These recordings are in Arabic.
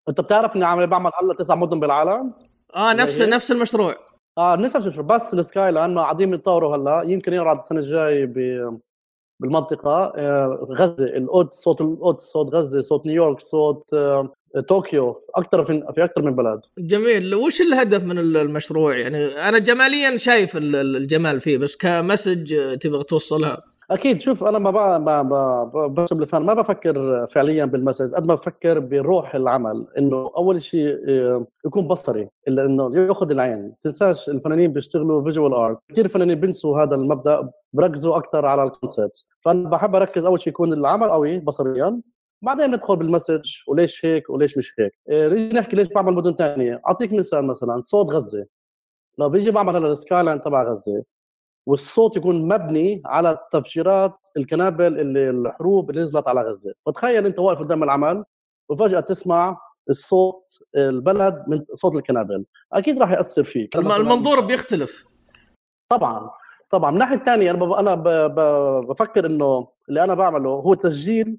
انت بتعرف اني عامل بعمل هلا 9 مدن بالعالم. نفس المشروع. نفس المشروع، بس السكاي لانه قاعدين يتطوروا هلا، يمكن ينعرض السنه الجاي بالمنطقه. غزه صوت غزه، صوت نيويورك، صوت طوكيو، اكثر في اكثر من بلد. جميل. وش الهدف من المشروع؟ يعني انا جماليا شايف الجمال فيه، بس كمسج تبغى توصلها. اكيد. شوف انا بشرب الفن، ما بفكر فعليا بالمسج قد ما بفكر بروح العمل، انه اول شيء يكون بصري، الا انه ياخذ العين. تنساش الفنانين بيشتغلوا فيجوال ارت، كثير فنانين بنسوا هذا المبدا، بركزوا اكثر على الكونسبت. فانا بحب اركز اول شيء يكون العمل قوي بصريا، بعدين ندخل بالمسج وليش هيك وليش مش هيك. نيجي نحكي ليش بعمل مدن ثانيه. اعطيك مثال، مثلا صوت غزه، لو بيجي بعمل هلا السكاي لاين تبع غزه والصوت يكون مبني على تفجيرات القنابل اللي الحروب اللي نزلت على غزه، فتخيل انت واقف قدام العمل وفجاه تسمع الصوت البلد من صوت القنابل، اكيد راح ياثر فيك. المنظور بيختلف طبعا. من الناحيه الثانيه انا بفكر انه اللي انا بعمله هو تسجيل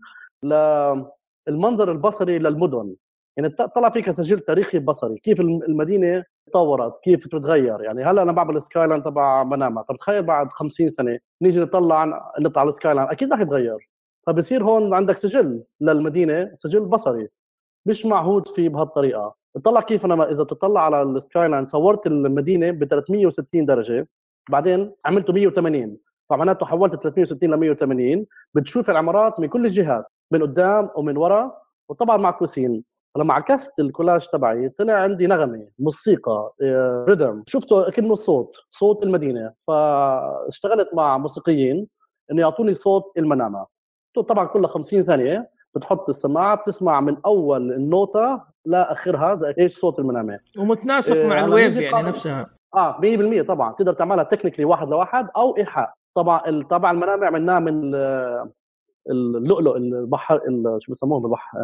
للمنظر البصري للمدن. يعني طلع فيك تسجيل تاريخي بصري، كيف المدينه تطورت، كيف تتغير. يعني هلا انا بعمل السكاي لاين تبع منامه، طب تخيل بعد 50 سنه نيجي نطلع على السكاي لاين، اكيد راح يتغير. فبصير هون عندك سجل للمدينه، سجل بصري مش معهود فيه بهالطريقه. اطلع كيف انا اذا تطلع على السكاي لاين، صورت المدينه ب 360 درجه، بعدين عملته 180، فمعناته حولت 360 ل 180، بتشوف العمارات من كل الجهات، من قدام ومن ورا، وطبعا معكوسين. فلما عكست الكولاج تبعي طلع عندي نغمه، موسيقى، ريدم، شفته كأنه صوت المدينه. فاشتغلت مع موسيقيين انه يعطوني صوت المنامه. طبعا كل 50 ثانيه بتحط السماعه، بتسمع من اول النوتة لاخرها زي ايش صوت المنامه، ومتناسق مع الويف يعني نفسها. 100% طبعا. تقدر تعملها تكنيكلي واحد لواحد او ايحاء. طبعا المنامه عملناها من اللؤلؤ، البحر، شو بسموه بالبحر،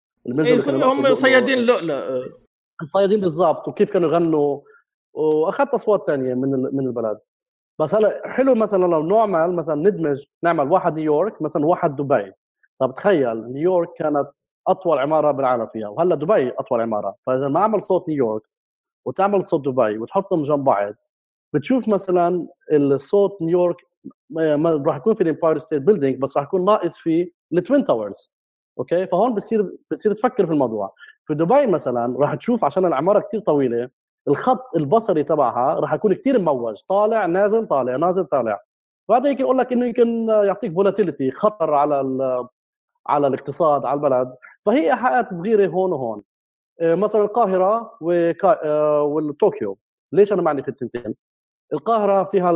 هم صيادين اللؤلؤ، الصيادين بالضبط. وكيف كانوا يغنوا، واخذت اصوات ثانيه من البلد. بس هلا حلو مثلا لو نعمل مثلا ندمج، نعمل واحد نيويورك مثلا واحد دبي. طب تخيل نيويورك كانت اطول عماره بالعالم فيها، وهلا دبي اطول عماره. فاذا ما اعمل صوت نيويورك وتعمل صوت دبي وتحطهم جنب بعض، بتشوف مثلا الصوت نيويورك ما راح يكون في الامباير ستيت بيلدينج، بس راح يكون ناقص في التوين تاورز. اوكي، فهون بتصير تفكر في الموضوع. في دبي مثلا راح تشوف عشان العماره كتير طويله، الخط البصري تبعها راح يكون كتير مموج، طالع نازل طالع نازل طالع. فهذا يمكن يقول لك انه يمكن يعطيك فولاتيليتي، خطر على الاقتصاد، على البلد. فهي ايحاءات صغيره هون وهون. مثلا القاهره والطوكيو، ليش انا معني في التنتين؟ القاهره فيها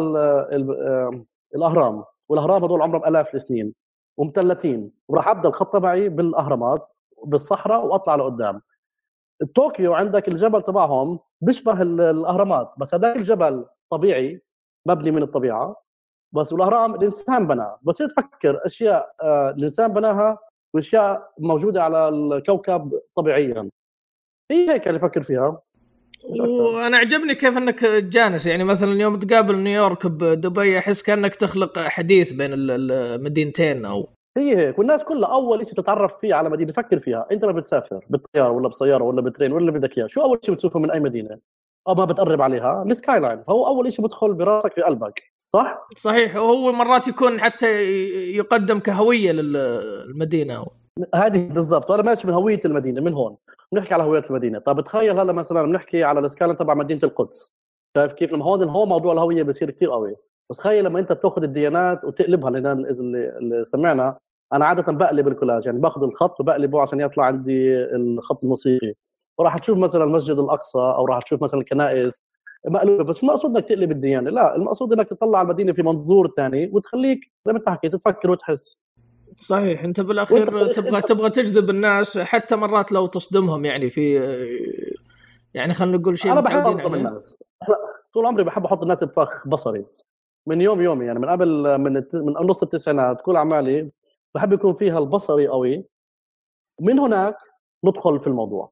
الاهرام، والاهرام هذول عمرهم الاف السنين ومثلثين، وراح ابدا الخط تبعي بالاهرامات بالصحراء واطلع لقدام. طوكيو عندك الجبل تبعهم بيشبه الاهرامات، بس هذاك الجبل طبيعي مبني من الطبيعه، بس والاهرام الانسان بناه. بس تفكر اشياء الانسان بناها واشياء موجوده على الكوكب طبيعيا. هي هيك اللي افكر فيها. وانا عجبني كيف انك تجانس. يعني مثلا يوم تقابل نيويورك بدبي احس كانك تخلق حديث بين المدينتين. او هي هيك. والناس كلها اول شيء تتعرف فيه على مدينه تفكر فيها. انت لما بتسافر بالطياره ولا بسياره ولا بترين ولا بدك اياه، شو اول شيء بتشوفه من اي مدينه او ما بتقرب عليها؟ السكاي لاين هو اول شيء بدخل براسك في قلبك، صح؟ صحيح. وهو مرات يكون حتى يقدم كهويه للمدينه. هذه بالضبط. وانا ماشي من هويه المدينه من هون، بنحكي على هويه المدينه. طب تخيل هلا مثلا بنحكي على السكاي لاين تبع مدينه القدس، شايف كيف؟ لما هون موضوع الهويه بصير كثير قوي. بس تخيل لما انت بتاخذ الديانات وتقلبها، لان اللي سمعنا انا عاده بقلب الكولاج، يعني باخذ الخط وبقلبه عشان يطلع عندي الخط الموسيقي. وراح تشوف مثلا المسجد الاقصى او راح تشوف مثلا الكنائس مقلوبه. بس مو مقصود انك تقلب الديانه، لا، المقصود انك تطلع على المدينه في منظور ثاني وتخليك زي ما انت حكيت تفكر وتحس. صحيح. انت بالاخير تبغى تجذب الناس، حتى مرات لو تصدمهم. يعني في يعني خلينا نقول شيء انا بحب اصدم الناس. طول عمري بحب احط الناس بفخ بصري من يومي، يعني من قبل من نص التسعينات كل اعمالي بحب يكون فيها البصري قوي. من هناك ندخل في الموضوع.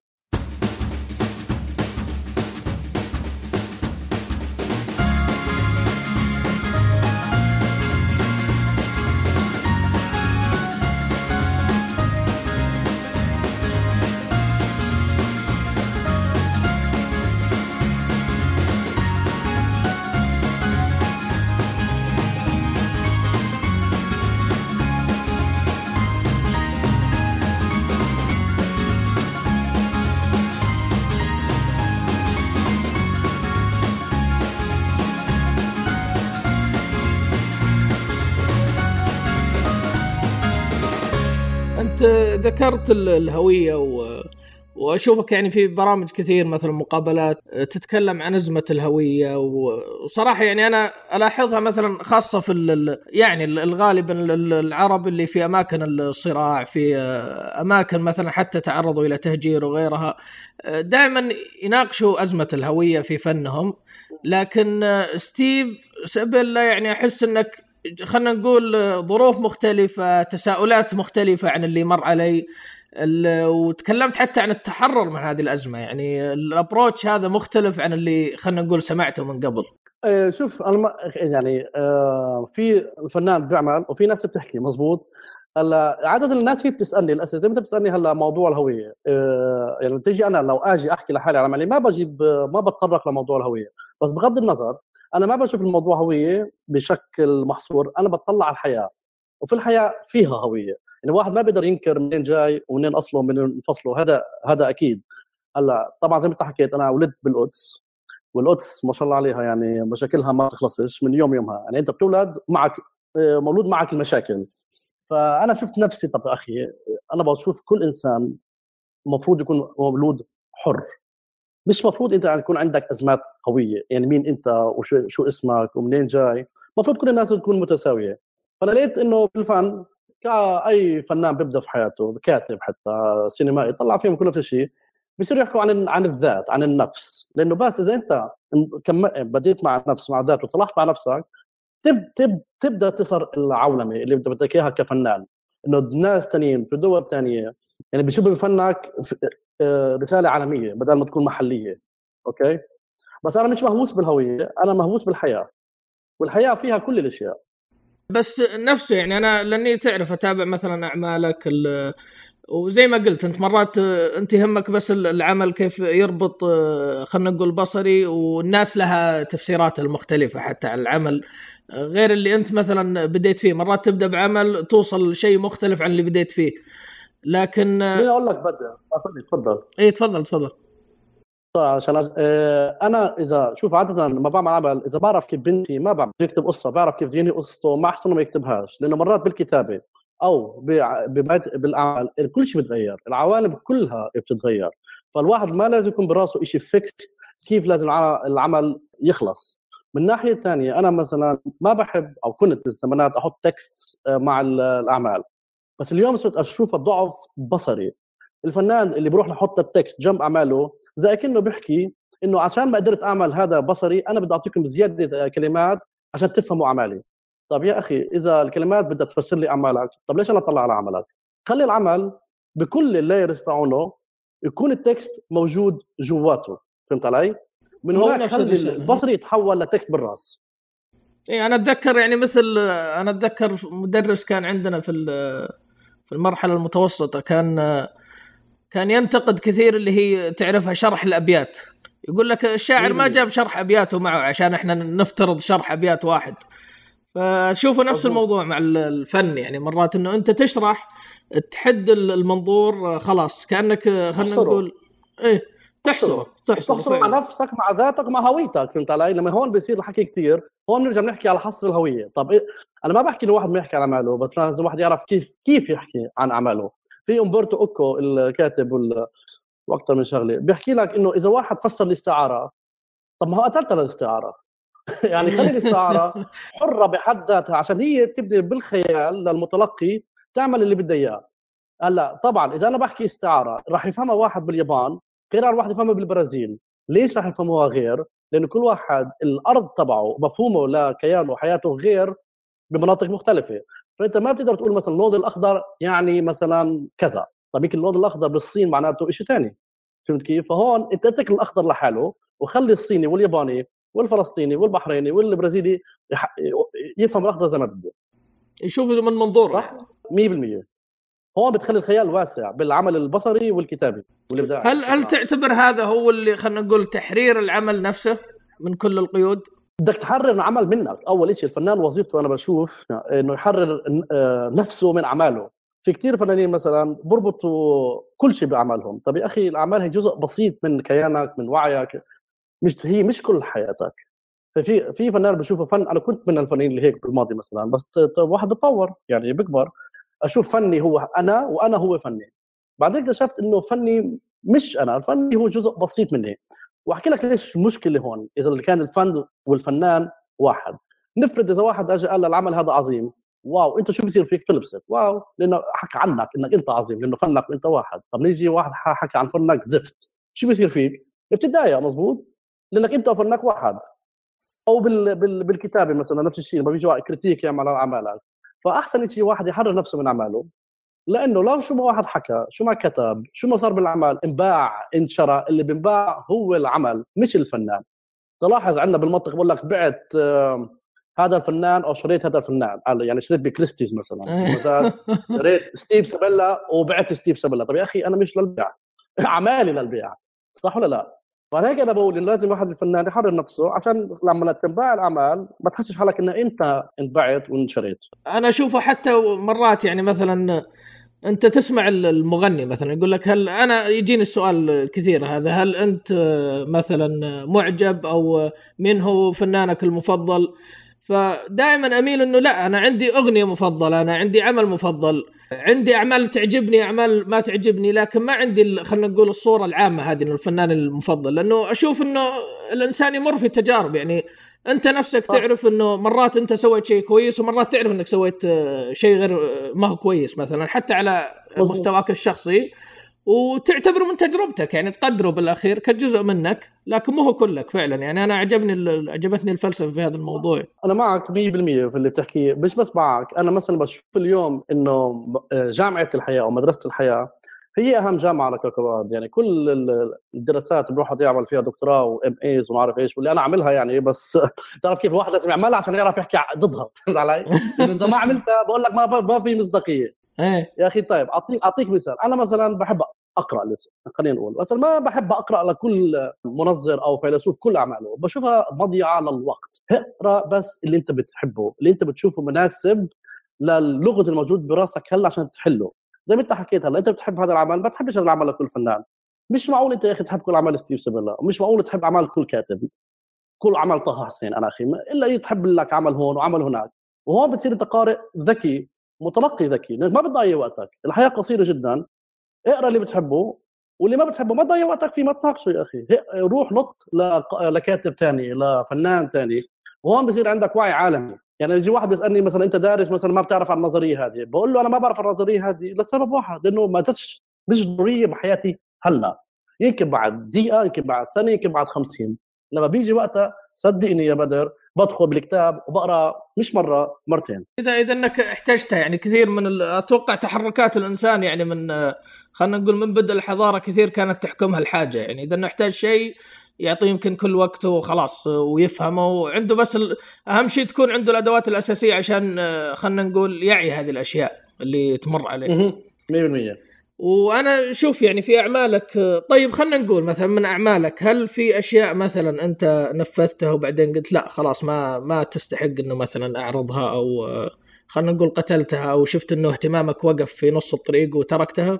ذكرت الهوية وأشوفك يعني في برامج كثير مثل مقابلات تتكلم عن أزمة الهوية، وصراحة يعني أنا ألاحظها مثلا خاصة في يعني الغالب العرب اللي في أماكن الصراع، في أماكن مثلا حتى تعرضوا إلى تهجير وغيرها، دائما يناقشوا أزمة الهوية في فنهم. لكن ستيف سابيلا يعني أحس أنك خلنا نقول ظروف مختلفة، تساؤلات مختلفة عن اللي مر علي، وتكلمت حتى عن التحرر من هذه الأزمة. يعني الابروتش هذا مختلف عن اللي خلنا نقول سمعته من قبل. شوف انا يعني في الفنان بيعمل وفي ناس بتحكي مزبوط. هلا عدد الناس هي بتسالني الاسئله زي ما انت بتسالني هلا موضوع الهويه. يعني تيجي انا لو اجي احكي لحالي على عملي ما بتطرق لموضوع الهويه، بس بغض النظر انا ما بشوف الموضوع هويه بشكل محصور، انا بطلع على الحياه، وفي الحياه فيها هويه. يعني واحد ما بيقدر ينكر منين جاي ومنين اصله ومنين فصله، هذا اكيد. هلا طبعا زي ما انت حكيت انا ولدت بالقدس، والقدس ما شاء الله عليها يعني مشاكلها ما تخلصش من يومها. يعني انت بتولد معك مولود معك المشاكل. فانا شفت نفسي، طب اخي انا بشوف كل انسان المفروض يكون مولود حر، مش مفروض انت يكون عندك ازمات هويه. يعني مين انت وشو اسمك ومنين جاي، المفروض كل الناس تكون متساويه. فانا لقيت انه بالفن كاي فنان بيبدا في حياته، كاتب حتى سينمائي، طلع فيهم كل نفس الشيء، بيصيروا يحكوا عن الذات، عن النفس. لانه بس اذا انت بديت مع النفس مع الذات وصلحت مع نفسك، تبدا تصير العولمه اللي بدك اياها كفنان. انه الناس تانيين في دول تانية يعني بيشوفوا بفنك رساله عالميه بدل ما تكون محليه. اوكي، بس انا مش مهووس بالهويه، انا مهووس بالحياه، والحياه فيها كل الاشياء. بس نفسه يعني انا لاني تعرف اتابع مثلا اعمالك وزي ما قلت انت مرات انت يهمك بس العمل كيف يربط خلينا نقول بصري، والناس لها تفسيرات المختلفة حتى على العمل، غير اللي انت مثلا بديت فيه. مرات تبدأ بعمل توصل لشيء مختلف عن اللي بديت فيه. لكن مين اقول لك بدأ تفضل. ايه تفضل. طيب عشان انا اذا شوف عاده لما بعمل عمل، اذا بعرف كيف بنتي ما بعرف يكتب قصه، بعرف كيف ينهي قصته، ما احسن ما يكتبهاش. لانه مرات بالكتابه او بالاعمال كل شيء بتغير، العوالم كلها بتتغير. فالواحد ما لازم يكون براسه شيء فيكس كيف لازم العمل يخلص. من ناحيه ثانيه انا مثلا ما بحب، او كنت بالزمانات احط تكست مع الاعمال، بس اليوم صرت اشوف الضعف بصري. الفنان اللي بروح لحط التكست جنب اعماله زي كأنه بيحكي انه عشان ما قدرت اعمل هذا بصري انا بدي اعطيكم زياده كلمات عشان تفهموا اعمالي. طب يا اخي اذا الكلمات بدها تفسر لي اعمالك، طب ليش انا اطلع على عملك؟ خلي العمل بكل اللايرز تاعونه يكون التكست موجود جواته. فهمت علي؟ من هناك خلي البصري يتحول لتكست بالراس. ايه انا اتذكر يعني مثل انا اتذكر مدرس كان عندنا في المرحله المتوسطه، كان ينتقد كثير اللي هي تعرفها شرح الابيات. يقول لك الشاعر ما جاب شرح ابياته معه عشان احنا نفترض شرح ابيات واحد. فشوفوا نفس الموضوع مع الفن، يعني مرات انه انت تشرح تحد المنظور خلاص كانك خلينا نقول ايه تحصر مع نفسك مع ذاتك مع هويتك. فهمت علي؟ لما هون بيصير الحكي كثير، هون نرجع نحكي على حصر الهويه. طب إيه؟ انا ما بحكي انه واحد ما يحكي عن اعماله، بس لازم الواحد يعرف كيف يحكي عن اعماله. في امبرتو اوكو الكاتب واكثر من شغله بيحكي لك انه اذا واحد فسر الاستعاره، طب ما هو قتلت الاستعاره. يعني خلي الاستعاره حره بحد ذاتها عشان هي تبدي بالخيال للمتلقي تعمل اللي بده اياه. هلا طبعا اذا انا بحكي استعاره راح يفهمها واحد باليابان غير عن واحد يفهمها بالبرازيل. ليش راح يفهموها غير؟ لانه كل واحد الارض تبعه مفهومه لكيانه وحياته غير بمناطق مختلفه. فانت ما بتقدر تقول مثلا اللون الاخضر يعني مثلا كذا، طب يمكن اللون الاخضر بالصين معناته شيء ثاني. فهمت كيف؟ فهون انت اترك الاخضر لحاله وخلي الصيني والياباني والفلسطيني والبحريني والبرازيلي يفهم الاخضر زي ما بده، يشوفه من منظور. 100%. هون بتخلي الخيال واسع بالعمل البصري والكتابي والابداعي. هل تعتبر هذا هو اللي خلينا نقول تحرير العمل نفسه من كل القيود؟ بدك تحرر العمل منك. اول شيء الفنان وظيفته انا بشوف انه يحرر نفسه من اعماله. في كتير فنانين مثلا بربطوا كل شيء باعمالهم. طب يا اخي الاعمال هي جزء بسيط من كيانك، من وعيك، مش كل حياتك. في فنان بشوفه فن. انا كنت من الفنانين اللي هيك بالماضي مثلا، بس واحد بتطور يعني بيكبر، اشوف فني هو انا وانا هو فني. بعدين اكتشفت انه فني مش انا، الفني هو جزء بسيط مني. واحكي لك ليش المشكله هون. اذا اللي كان الفن والفنان واحد، نفرض اذا واحد اجى قال العمل هذا عظيم، واو انت شو بصير فيك؟ تنبسط، واو لانه حكى عنك انك انت عظيم لانه فنك وانت واحد. طب نيجي واحد حكى عن فنك زفت، شو بصير فيك؟ بتتضايق، مزبوط، لانك انت وفنك واحد. او بالكتابه مثلا نفس الشيء، لما بيجي كريتيك يعمل على اعمالك، فاحسن شيء واحد يحرر نفسه من اعماله، لانه لو شو ما واحد حكى، شو ما كتب، شو ما صار بالاعمال، انباع انشرى، اللي بينباع هو العمل مش الفنان. تلاحظ عندنا بالمنطق بقول لك بعت هذا الفنان او شريت هذا الفنان، يعني شريت بكريستيز مثلا، شريت ستيف سابيلا وبعت ستيف سابيلا. طب يا اخي انا مش للبيع، اعمالي للبيع، صح ولا لا؟ فهيك انا بقول إن لازم واحد الفنان يحرر نفسه عشان لما تنباع الاعمال ما تحسش حالك ان انت انبعت وانشريت. انا اشوفه حتى مرات يعني مثلا انت تسمع المغني مثلا يقول لك، هل انا يجيني السؤال كثير هذا، هل انت مثلا معجب او من هو فنانك المفضل؟ فدائما اميل انه لا، انا عندي اغنيه مفضله، انا عندي عمل مفضل، عندي اعمال تعجبني، اعمال ما تعجبني، لكن ما عندي خلينا نقول الصوره العامه هذه انه الفنان المفضل. لانه اشوف انه الانسان يمر في تجارب، يعني انت نفسك تعرف انه مرات انت سويت شيء كويس، ومرات تعرف انك سويت شيء غير ما هو كويس مثلا، حتى على مستواك الشخصي، وتعتبره من تجربتك، يعني تقدره بالاخير كجزء منك، لكن مو هو كلك فعلا. يعني انا عجبتني الفلسفه في هذا الموضوع. انا معك 100% في اللي بتحكيه، مش بس معك، انا مثلا بشوف اليوم انه جامعه الحياه او مدرسه الحياه هي اهم جامعه على كوكب الارض. يعني كل الدراسات بروح يعمل فيها دكتوراه وام ايز وما اعرف ايش، واللي انا اعملها يعني، بس تعرف كيف الواحد لازم يعملها عشان يعرف يحكي ضدها، فهمت علي؟ لانه اذا ما عملتها بقول لك ما في مصداقيه. يا اخي طيب اعطيك مثال. انا مثلا بحب اقرا لسه، خلينا نقول، بس ما بحب اقرا لكل منظر او فيلسوف كل اعماله، بشوفها مضيعه للوقت. اقرا بس اللي انت بتحبه، اللي انت بتشوفه مناسب للغز الموجود براسك هلا عشان تحله. زي ما انت حكيت هلا، انت بتحب هذا العمل، ما تحبش هذا العمل لكل فنان. مش معقول انت يا اخي تحب كل اعمال ستيف سابيلا، ومش معقول تحب اعمال كل كاتب، كل عمل طه حسين. انا اخي الا تحب لك عمل هون وعمل هناك. وهون بتصير انت قارئ ذكي، متلقي ذكي، ما بتضيع وقتك. الحياه قصيره جدا، اقرا اللي بتحبه، واللي ما بتحبه ما تضيع وقتك فيه، ما تناقشه يا اخي. روح نط لكاتب ثاني، لفنان ثاني، وهون بصير عندك وعي عالمي. يعني يجي واحد بيسالني مثلا انت دارس مثلا ما بتعرف عن النظريه هذه، بقول له انا ما بعرف النظريه هذه لسبب واحد، لانه ما جتش، مش ضروريه بحياتي هلا، يمكن بعد دقيقه، يمكن بعد سنه، يمكن بعد 50. لما بيجي وقتها صدقني يا بدر بدخل بالكتاب وبقرا مش مره، مرتين. اذا انك احتجتها، يعني كثير من اتوقع تحركات الانسان، يعني من خلينا نقول من بدء الحضاره كثير كانت تحكمها الحاجه. يعني اذا انه احتاج شيء يعطيه يمكن كل وقته وخلاص ويفهمه، وعنده بس اهم شيء تكون عنده الادوات الاساسيه عشان خلينا نقول يعي هذه الاشياء اللي تمر عليه. 100%. وانا شوف يعني في اعمالك، طيب خلينا نقول مثلا من اعمالك، هل في اشياء مثلا انت نفذتها وبعدين قلت لا خلاص ما تستحق انه مثلا اعرضها، او خلينا نقول قتلتها، او شفت انه اهتمامك وقف في نص الطريق وتركتها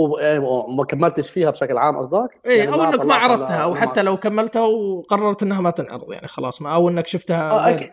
وما كملتش فيها بشكل عام قصدك؟ ايه يعني او انك ما عرضتها، او حتى لو كملتها وقررت انها ما تنعرض، يعني خلاص ما، او انك شفتها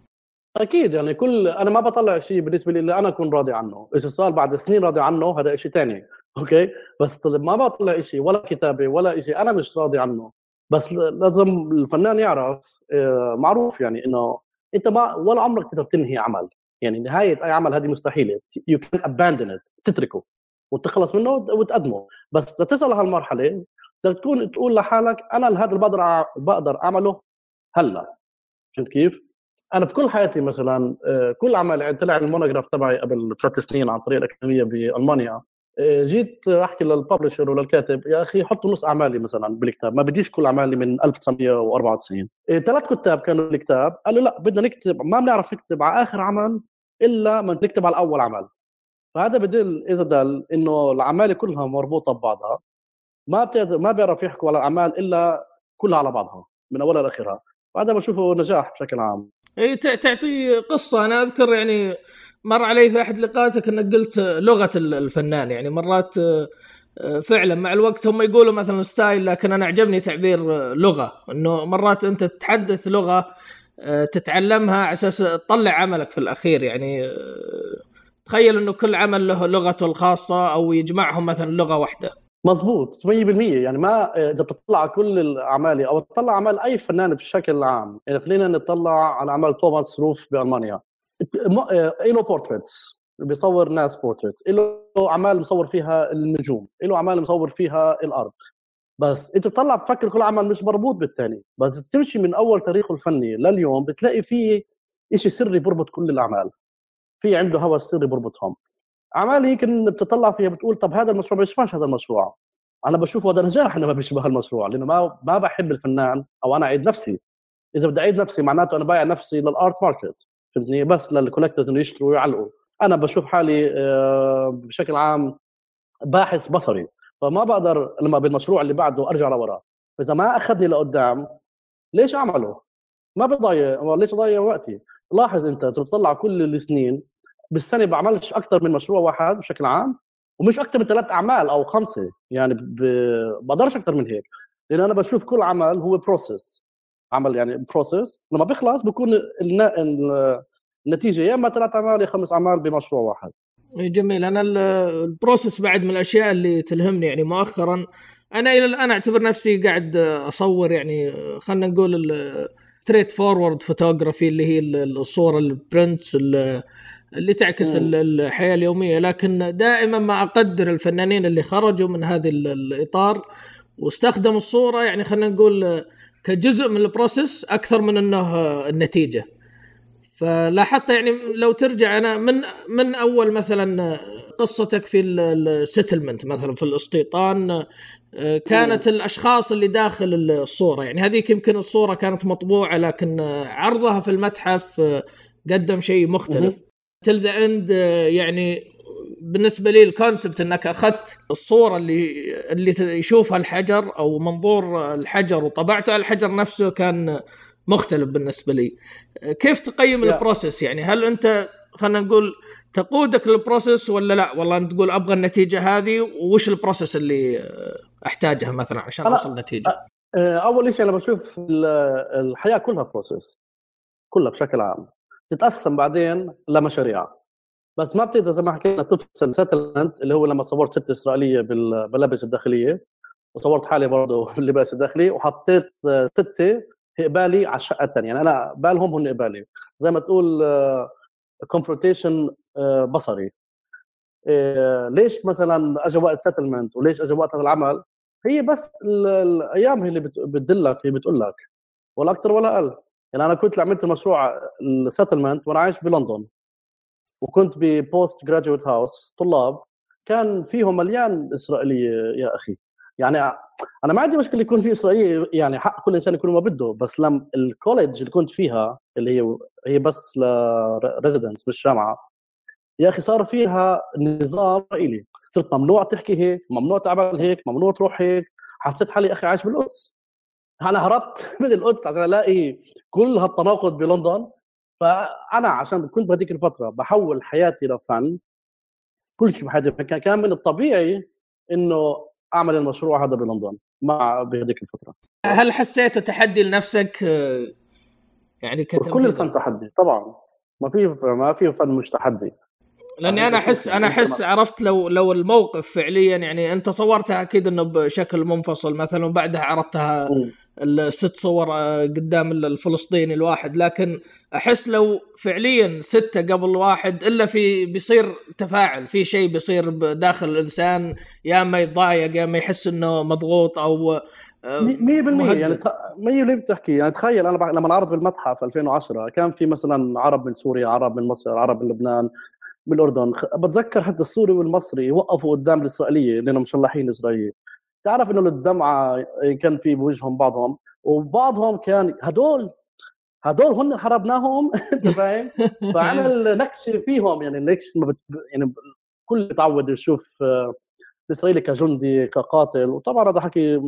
اكيد يعني انا ما بطلع شيء بالنسبه لي اللي انا اكون راضي عنه. اذا السؤال بعد سنين راضي عنه هذا شيء ثاني، اوكي، بس ما بطلع شيء ولا كتابه ولا شيء انا مش راضي عنه. بس لازم الفنان يعرف، معروف يعني انه انت ما ولا عمرك تقدر تنهي عمل. يعني نهايه اي عمل هذه مستحيله. you can abandon it، تتركه وتخلص منه وتقدمه. بس لتصل لهالمرحله بدك تقول لحالك انا هذا اللي بقدر اعمله هلا. فهمت كيف؟ انا في كل حياتي مثلا كل عمل، يعني طلع المونوجراف تبعي قبل 3 سنين عن طريق الاكاديميه بالمانيا، جيت احكي للببلشر وللكاتب يا اخي حطوا نص اعمالي مثلا بالكتاب، ما بديش كل اعمالي من 1994. 3 كتاب كانوا بالكتاب قالوا لا بدنا نكتب، ما بنعرف نكتب على اخر عمل الا ما نكتب على اول عمل. فهذا بدل اذا دل انه الاعمال كلها مربوطه ببعضها، ما بيعرف يحكوا على الاعمال الا كلها على بعضها من اولها لاخرها. وهذا بشوفه نجاح بشكل عام. اي تعطي قصه. انا اذكر يعني مر علي في احد لقاءاتك انك قلت لغه الفنان، يعني مرات فعلا مع الوقت هم يقولوا مثلا ستايل، لكن انا عجبني تعبير لغه، انه مرات انت تتحدث لغه تتعلمها على اساس تطلع عملك في الاخير، يعني تخيل انه كل عمل له لغته الخاصه او يجمعهم مثلا لغه واحده. مظبوط 100%. يعني ما اذا بتطلع على كل الاعمال او تطلع اعمال اي فنان بشكل عام، يعني خلينا نطلع على اعمال توماس روف بالمانيا، له بورتريتس بيصور ناس بورتريتس، له اعمال مصور فيها النجوم، له اعمال مصور فيها الارض. بس انت بتطلع بتفكر كل عمل مش مربوط بالثاني، بس تمشي من اول تاريخه الفني لليوم بتلاقي فيه شيء سري بربط كل الاعمال، في عنده هوس سري بربطهم. اعمال هيك بتطلع فيها بتقول طب هذا المشروع بيشبهش هذا المشروع، انا بشوفه هذا نجاح انه ما بيشبه المشروع، لانه ما بحب الفنان او انا اعيد نفسي. اذا بدي اعيد نفسي معناته انا بايع نفسي للارت ماركت، فهمتني، بس للكولكترز انه يشتروا ويعلقوا. انا بشوف حالي بشكل عام باحث بصري، فما بقدر لما بالمشروع اللي بعده ارجع لورا. فاذا ما اخذني لقدام ليش اعمله؟ ما بضيع، ليش اضيع وقتي؟ لاحظ انت اذا بتطلع كل السنين بالسنه بعملش اكثر من مشروع واحد بشكل عام، ومش اكثر من 3 اعمال او 5، يعني بقدرش اكثر من هيك، لان انا بشوف كل عمل هو بروسيس، عمل يعني بروسيس لما بيخلص بكون النتيجه يا اما 3 اعمال يا 5 اعمال بمشروع واحد. جميل. انا البروسيس بعد من الاشياء اللي تلهمني يعني مؤخرا. انا الى الان اعتبر نفسي قاعد اصور يعني خلينا نقول ستريت فورورد فوتوغرافي، اللي هي الصوره البرنتس اللي تعكس الحياه اليوميه، لكن دائما ما اقدر الفنانين اللي خرجوا من هذا الاطار واستخدموا الصوره يعني خلينا نقول كجزء من البروسيس اكثر من انه النتيجه. فلاحظت يعني لو ترجع انا من اول مثلا قصتك في السيتلمنت مثلا في الاستيطان، كانت الاشخاص اللي داخل الصوره يعني هذيك يمكن الصوره كانت مطبوعه لكن عرضها في المتحف قدم شيء مختلف till the end. يعني بالنسبه لي الكونسبت انك اخذت الصوره اللي يشوفها الحجر او منظور الحجر وطبعته على الحجر نفسه كان مختلف بالنسبه لي. كيف تقيم البروسيس؟ يعني هل انت خلينا نقول تقودك للبروسيس ولا لا والله انت تقول ابغى النتيجه هذه وش البروسيس اللي احتاجها مثلا عشان اوصل نتيجه؟ اول شيء انا بشوف الحياه كلها بروسيس، كلها بشكل عام تتقسم بعدين لمشاريع، بس ما بتقدر زي ما حكينا تفصل سيتلمنت اللي هو لما صورت ست اسرائيليه بالملابس الداخليه وصورت حالي برضه باللباس الداخلي وحطيت 6 قبالي على الشقه الثانيه، يعني انا بالهم هن قبالي، زي ما تقول كونفرونتيشن بصري. ليش مثلا اجى وقت سيتلمنت وليش اجى وقت العمل؟ هي بس الايام هي اللي بتدلك، هي بتقول لك، ولا اكثر ولا اقل. يعني انا كنت عملت مشروع السيتلمنت وانا عايش بلندن، وكنت ببوست جراجويت هاوس طلاب كان فيهم مليان اسرائيليه يا اخي. يعني انا ما عندي مشكله يكون في اسرائيلي، يعني حق كل انسان يكون ما بده، بس لما الكوليدج اللي كنت فيها اللي هي بس لريزيدنس مش جامعه يا اخي صار فيها نظام اسرائيلي، صرت ممنوع تحكي هيك، ممنوع تعمل هيك، ممنوع تروح هيك. حسيت حالي اخي عايش بالقدس. انا هربت من القدس عشان الاقي كل هالتناقض بلندن. فانا عشان كنت بهذيك الفتره بحول حياتي لفن، كل شيء بحياتي كان من الطبيعي انه اعمل المشروع هذا بلندن مع بهذيك الفتره. هل حسيت تحدي لنفسك يعني كتنفيذ؟ كل الفن تحدي طبعا، ما في فن مش تحدي. لاني انا احس عرفت لو الموقف فعليا يعني انت صورتها اكيد انه بشكل منفصل مثلا وبعدها عرضتها ال6 صور قدام الفلسطيني الواحد، لكن احس لو فعليا 6 قبل واحد الا بيصير تفاعل في شيء بيصير داخل الانسان، يا اما يتضايق يا اما يحس انه مضغوط او 100% يعني 100% بتحكي. يعني تخيل انا لما عرض بالمتحف 2010 كان في مثلا عرب من سوريا، عرب من مصر، عرب من لبنان، من الأردن. بتذكر حتى السوري والمصري وقفوا قدام الإسرائيلية لأنهم مشلحين إسرائيلية. تعرف إنه الدمعة كان في بوجههم بعضهم، وبعضهم كان هدول هن حربناهم أنت فاهم؟ فعمل نكشة فيهم، يعني نكشة يعني كل تعود يشوف الإسرائيلي كجندي كقاتل، وطبعا هذا حكي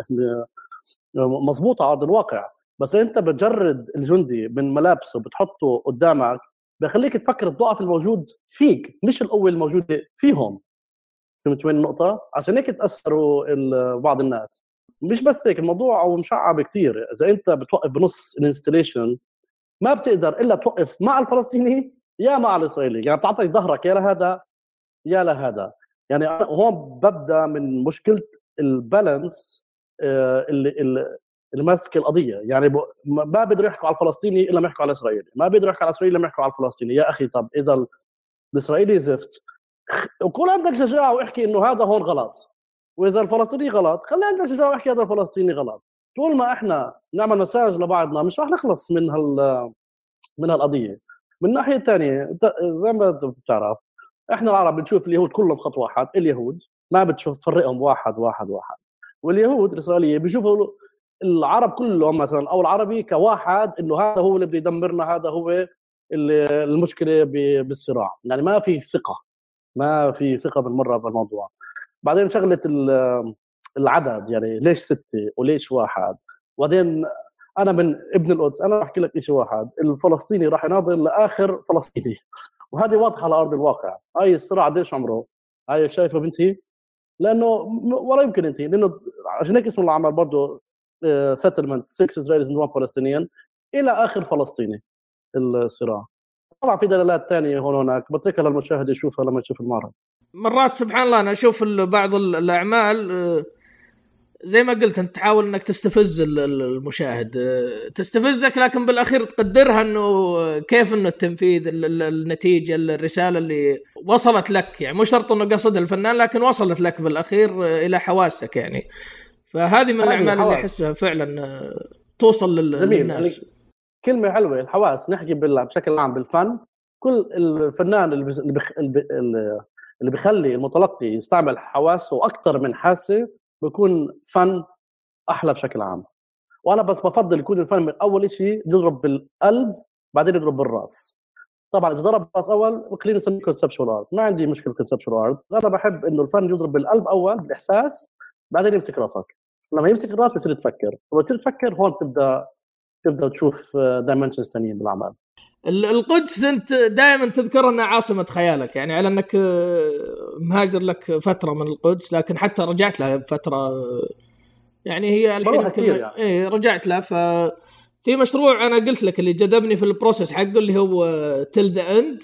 مضبوط على أرض الواقع. بس أنت بتجرد الجندي من ملابسه بتحطه قدامك بخليك تفكر الضعف الموجود فيك مش القوة الموجودة فيهم. فهمت وين النقطة؟ عشان هيك تأثروا بعض الناس. مش بس هيك، الموضوع أو مشعب كتير. إذا أنت بتوقف بنص الانستليشن ما بتقدر إلا توقف مع الفلسطيني يا مع الاسرائيلي، يعني بتعطيك ظهرك يا لهذا يا لهذا. يعني أنا هون ببدا من مشكله البالانس اللي ماسك القضيه. يعني ما بيقدروا يحكوا على الفلسطيني الا ما يحكوا على الاسرائيلي، ما بيقدروا يحكوا على الاسرائيلي الا ما يحكوا على الفلسطيني. يا اخي طب اذا الاسرائيلي زفت وكون عندك شجاعه واحكي انه هذا هون غلط، واذا الفلسطيني غلط خلي عندك شجاعه واحكي هذا الفلسطيني غلط. طول ما احنا نعمل مساج لبعضنا مش راح نخلص من هالقضيه. من الناحيه الثانيه زي ما بتعرف احنا العرب بنشوف اليهود كلهم خط واحد، اليهود ما بتشوف تفرقهم واحد واحد واحد، واليهود الاسرائيليه بيشوفوا العرب كلهم مثلا او العربي كواحد، انه هذا هو اللي بده يدمرنا، هذا هو المشكله بالصراع. يعني ما في ثقه، ما في ثقه بالمره بالموضوع. بعدين شغله العدد، يعني ليش 6 وليش 1؟ وبعدين انا من ابن القدس، انا بحكي لك شيء واحد، الفلسطيني راح يناضل لاخر فلسطيني، وهذه واضحه على ارض الواقع. هاي الصراع قديش عمره؟ هاي شايفه بنتهي؟ لانه ولا يمكن ينتهي، لانه عشان هيك اسم العمل برضه settlement 6 Israelis and 1 Palestinian الى اخر فلسطيني الصراع. طبعا في دلالات ثانيه هون هناك بتركها للمشاهد يشوفها لما يشوف المعرض. مرات سبحان الله انا اشوف بعض الاعمال زي ما قلت انت تحاول انك تستفز المشاهد، تستفزك، لكن بالاخير تقدرها انه كيف انه التنفيذ، النتيجه، الرساله اللي وصلت لك، يعني مو شرط انه قصدها الفنان لكن وصلت لك بالاخير الى حواسك يعني. فهذه من الاعمال اللي احسها فعلا توصل للناس. يعني كلمه حلوه الحواس. نحكي بشكل عام بالفن، كل الفنان اللي بيخلي المتلقي يستعمل حواسه اكثر من حاسه بيكون فن احلى بشكل عام. وانا بس بفضل يكون الفن من اول شيء يضرب بالقلب بعدين يضرب بالراس. طبعا اذا ضرب بالراس اول خلينا نسميه كونسبشوال ارت، ما عندي مشكله كونسبشوال ارت. انا بحب انه الفن يضرب بالقلب اول بالاحساس بعدين يمسك راسك. لما يمسك الراس بتصير تفكر، لما تصير تفكر هون تبدا تشوف دايمنشنز ثانيين بالعمل. القدس انت دائما تذكر انها عاصمه خيالك، يعني على انك مهاجر لك فتره من القدس، لكن حتى رجعت لها بفتره، يعني هي الحين يعني. ايه رجعت لها. ففي مشروع انا قلت لك اللي جذبني في البروسيس حقه اللي هو تيل ذا اند.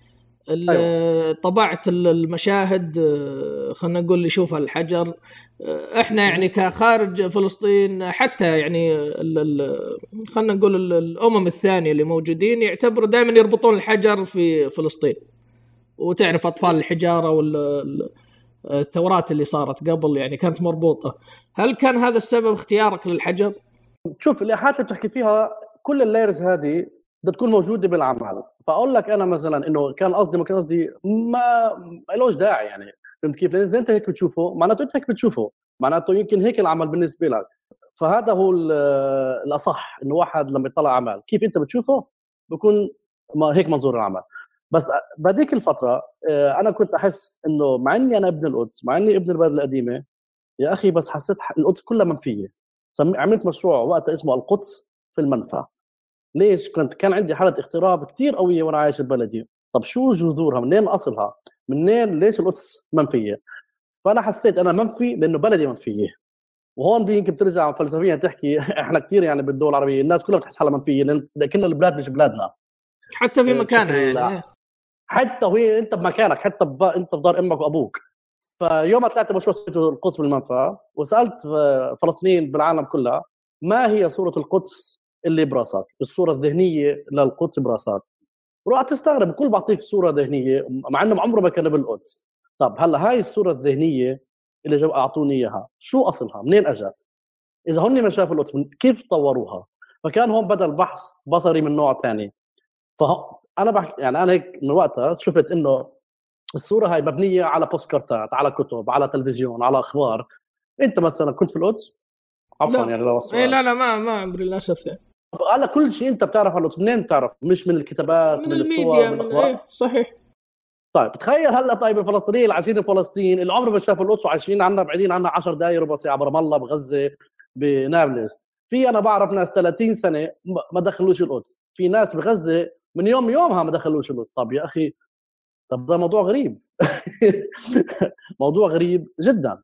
طبعت المشاهد، خلنا نقول اللي يشوفها الحجر. احنا يعني كخارج فلسطين حتى يعني خلنا نقول الامم الثانيه اللي موجودين يعتبروا دائما يربطون الحجر في فلسطين، وتعرف اطفال الحجاره والثورات اللي صارت قبل يعني كانت مربوطه. هل كان هذا السبب اختيارك للحجر؟ شوف الايحاءات اللي بتحكي فيها كل اللايرز هذه بدها تكون موجوده بالعمل. فاقول لك انا مثلا انه كان قصدي ما كان قصدي، ما لهش داعي يعني. فهمت كيف؟ لان اذا انت هيك بتشوفه معناته انت هيك بتشوفه، معناته يمكن هيك العمل بالنسبه لك. فهذا هو الاصح، انه واحد لما يطلع عمل كيف انت بتشوفه بكون هيك منظور العمل. بس بهذيك الفتره انا كنت احس انه مع اني انا ابن القدس، مع اني ابن البلد القديمه، يا اخي بس حسيت القدس كلها منفيه. عملت مشروع وقتها اسمه القدس في المنفى. ليش؟ كان عندي حاله اغتراب كثير قويه وانا عايش ببلدي. طب شو جذورها؟ منين اصلها؟ منين؟ ليش القدس منفيه؟ فانا حسيت انا منفي لانه بلدي منفيه. وهون يمكن بترجع فلسفيا تحكي احنا كثير يعني بالدول العربيه الناس كلها بتحس حالها منفيه لان كنا البلاد مش بلادنا حتى في مكانها يعني. حتى وهي انت بمكانك، حتى انت في دار امك وابوك. فيوم طلعت مشروع القدس بالمنفى وسالت فلسطينيين بالعالم كلها ما هي صوره القدس اللي براسك، الصوره الذهنيه للقدس براسك. وراح تستغرب الكل بعطيك صوره ذهنيه مع انه عمره ما كان بالقدس. طب هلا هاي الصوره الذهنيه اللي جاوا اعطوني اياها شو اصلها؟ منين اجت؟ اذا هن ما شافوا القدس كيف طوروها؟ فكان هون بدا البحث بصري من نوع ثاني. فانا بحكي يعني انا هيك من وقتها شفت انه الصوره هاي مبنيه على بوستكارتات، على كتب، على تلفزيون، على اخبار. انت مثلا كنت في القدس؟ عفوا يعني لو إيه لا ما عمري للاسف يعني. على كل شيء انت بتعرف عن القدس منين بتعرف؟ مش من الكتابات، من الميديا، من ايه صحيح. طيب تخيل هلا طيب الفلسطينيين اللي عايشين في فلسطين اللي عمرهم ما شافوا القدس وعايشين عنا بعيدين عنا 10 دقائق ربع ساعه برام الله، بغزه، بنابلس. في انا بعرف ناس 30 سنه ما دخلوش القدس، في ناس بغزه من يومها ما دخلوش القدس. طب يا اخي، طب ده موضوع غريب. موضوع غريب جدا.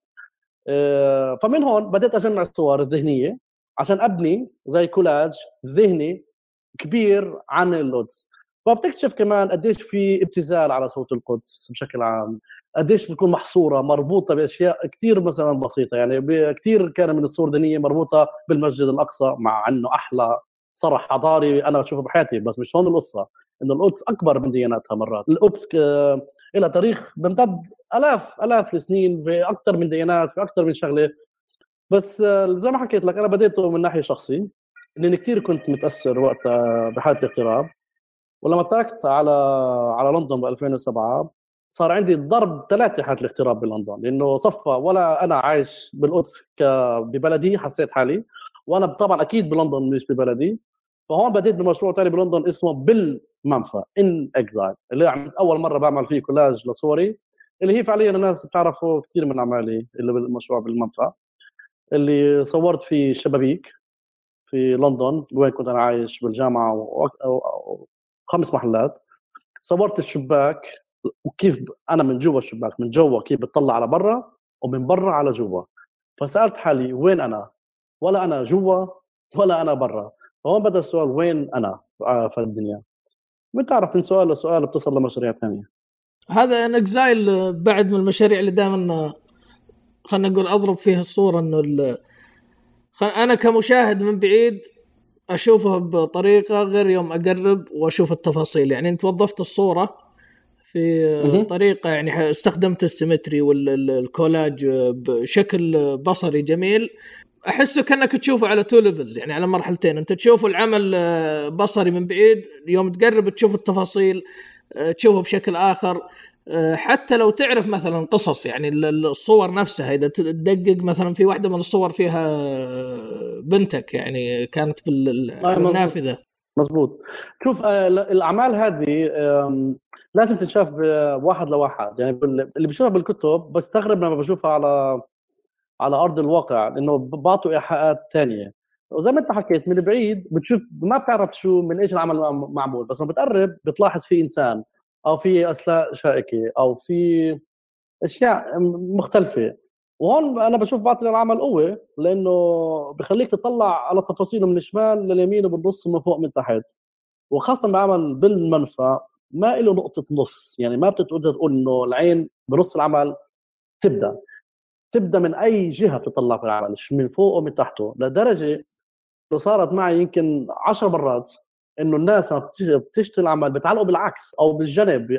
فمن هون بدأت أجمع الصور الذهنية عشان أبني زي كولاج ذهني كبير عن القدس. فبتكتشف كمان قديش في ابتذال على صوت القدس بشكل عام، قديش بتكون محصوره مربوطه باشياء كثير مثلا بسيطه. يعني كثير كان من الصور الدينيه مربوطه بالمسجد الاقصى، مع انه احلى صرح حضاري انا بشوفه بحياتي، بس مش هون القصه. انه القدس اكبر من دياناتها مرات. القدس لها تاريخ بيمتد الاف السنين، في اكثر من ديانات، في اكثر من شغله. بس زي ما حكيت لك انا بديته من ناحيه شخصي، لاني كثير كنت متاثر وقتها بحاله الاغتراب. ولما تركت على لندن ب 2007 صار عندي ضرب 3 حالة الاغتراب بلندن، لانه صفى ولا انا عايش بالقدس ببلدي حسيت حالي، وانا طبعا اكيد بلندن مش ببلدي. فهون بديت بمشروع ثاني بلندن اسمه بالمنفى ان اكزايل، اللي عملت اول مره بعمل فيه كولاج لصوري، اللي هي فعليا الناس بتعرفوا كثير من اعمالي اللي بالمشروع بالمنفى، اللي صورت فيه شبابيك في لندن وين كنت انا عايش بالجامعه، و5 محلات. صورت الشباك وكيف انا من جوا الشباك، من جوا كيف بتطلع على برا، ومن برا على جوا. فسالت حالي وين انا؟ ولا انا جوا ولا انا برا. فهون بدا السؤال وين انا في الدنيا. بتعرف من سؤال لسؤال بتصل لمشاريع ثانيه. هذا انكزايل بعد من المشاريع اللي دائما خلنا نقول اضرب فيها الصوره، انه انا كمشاهد من بعيد اشوفها بطريقه غير يوم اقرب واشوف التفاصيل. يعني انت وظفت الصوره في طريقه، يعني استخدمت السيمتري والكولاج بشكل بصري جميل، احسه كانك تشوفه على 2 ليفلز، يعني على مرحلتين. انت تشوف العمل بصري من بعيد، يوم تقرب تشوف التفاصيل تشوفه بشكل اخر. حتى لو تعرف مثلا قصص، يعني الصور نفسها اذا تدقق مثلا في واحده من الصور فيها بنتك يعني كانت في النافذه. مزبوط. شوف الاعمال هذه لازم تنشاف واحد لواحد. يعني اللي بشوفها بالكتب بستغرب لما بشوفها على ارض الواقع، لانه بعطوا ايحاءات ثانيه. وزي ما انت حكيت من بعيد بتشوف ما بتعرف شو من ايش العمل معمول، بس لما بتقرب بتلاحظ في انسان او في اسلاك شائكه او في اشياء مختلفه. وهون انا بشوف بعطي العمل قوه، لانه بخليك تطلع على تفاصيله من الشمال لليمين وبالنص من فوق من تحت. وخاصه بعمل بالمنفى ما له نقطه نص، يعني ما بتقدر تقول انه العين بنص العمل تبدا من اي جهه بتطلع في العمل، من فوق ومن تحته. لدرجه انه صارت معي يمكن 10 مرات انه الناس ما بتشتري العمل بتعلقوا بالعكس او بالجنب.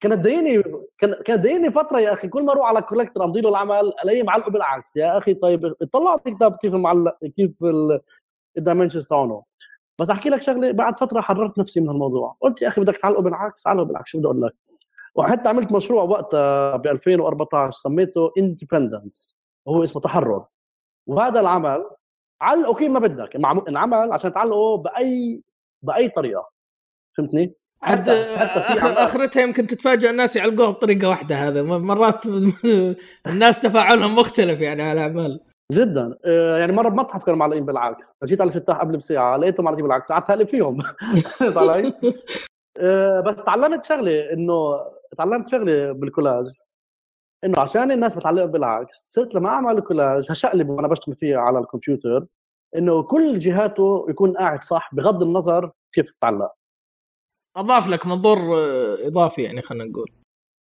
كانت ضايقني فتره يا اخي، كل ما اروح على كولكتر امضي له العمل الاقيه معلقه بالعكس. يا اخي طيب اطلع على الكتاب كيف المعلق، كيف الدايمنشنز تاعونه. بس احكي لك شغله، بعد فتره حررت نفسي من الموضوع، قلت يا اخي بدك تعلقه بالعكس علقه بالعكس، شو بدي اقول لك. وحتى عملت مشروع وقتها ب 2014 سميته اندبندنس، هو اسمه تحرر. وهذا العمل علقه كيف ما بدك، انعمل عشان تعلقه باي طريقه، فهمتني؟ حتى في اخرتها يمكن تتفاجئ الناس يعلقوها بطريقه واحده. هذا مرات الناس تفاعلهم مختلف يعني على الاعمال جدا. يعني مره بمتحف كانوا معلقين بالعكس، جيت على الفتاح قبل بساعه لقيتهم معلقين بالعكس، قعدت اقلب فيهم. طالعين. بس تعلمت شغله بالكولاج، انه عشان الناس بتعلق بالعكس صرت لما اعمل الكولاج هشقلب وانا بشتغل فيه على الكمبيوتر انه كل جهاته يكون قاعد صح بغض النظر كيف تعلق. اضاف لك منظور اضافي يعني خلينا نقول.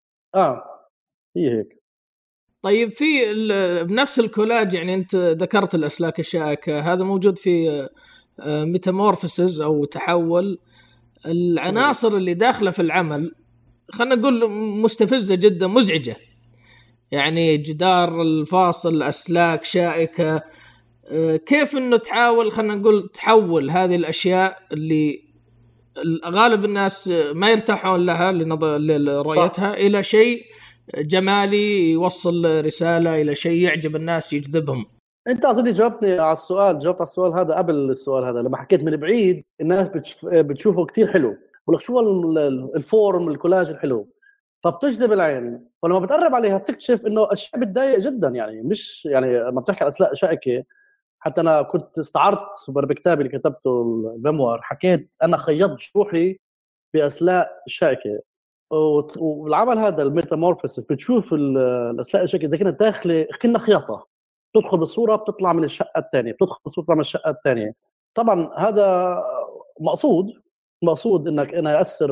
هي هيك. طيب في بنفس الكولاج، يعني انت ذكرت الاسلاك الشائكه، هذا موجود في ميتامورفوسز او تحول. العناصر اللي داخله في العمل خلينا نقول مستفزه جدا، مزعجه. يعني جدار الفاصل، اسلاك شائكه، كيف انه تحاول خلينا نقول تحول هذه الاشياء اللي غالب الناس ما يرتاحون لها لرؤيتها الى شيء جمالي يوصل رساله، الى شيء يعجب الناس يجذبهم. انت اظني جاوبت على السؤال هذا قبل السؤال هذا، لما حكيت من بعيد الناس بتشوفه كتير حلو، بقول لك شو الفورم الكولاج الحلو، فبتجذب العين. ولما بتقرب عليها بتكتشف انه اشياء بتضايق جدا. يعني مش يعني ما بتحكي على اسلاك شائكه. حتى انا كنت استعرضت بكتابي اللي كتبته الميموار، حكيت انا خيطت جروحي باسلاك شائكه. والعمل هذا الميتامورفوسيس بتشوف الاسلاك الشائكه زي كانت داخله كنا خياطه، تدخل بالصوره بتطلع من الشقه الثانيه، بتدخل بالصوره من الشقه الثانيه. طبعا هذا مقصود مقصود انك انا ياثر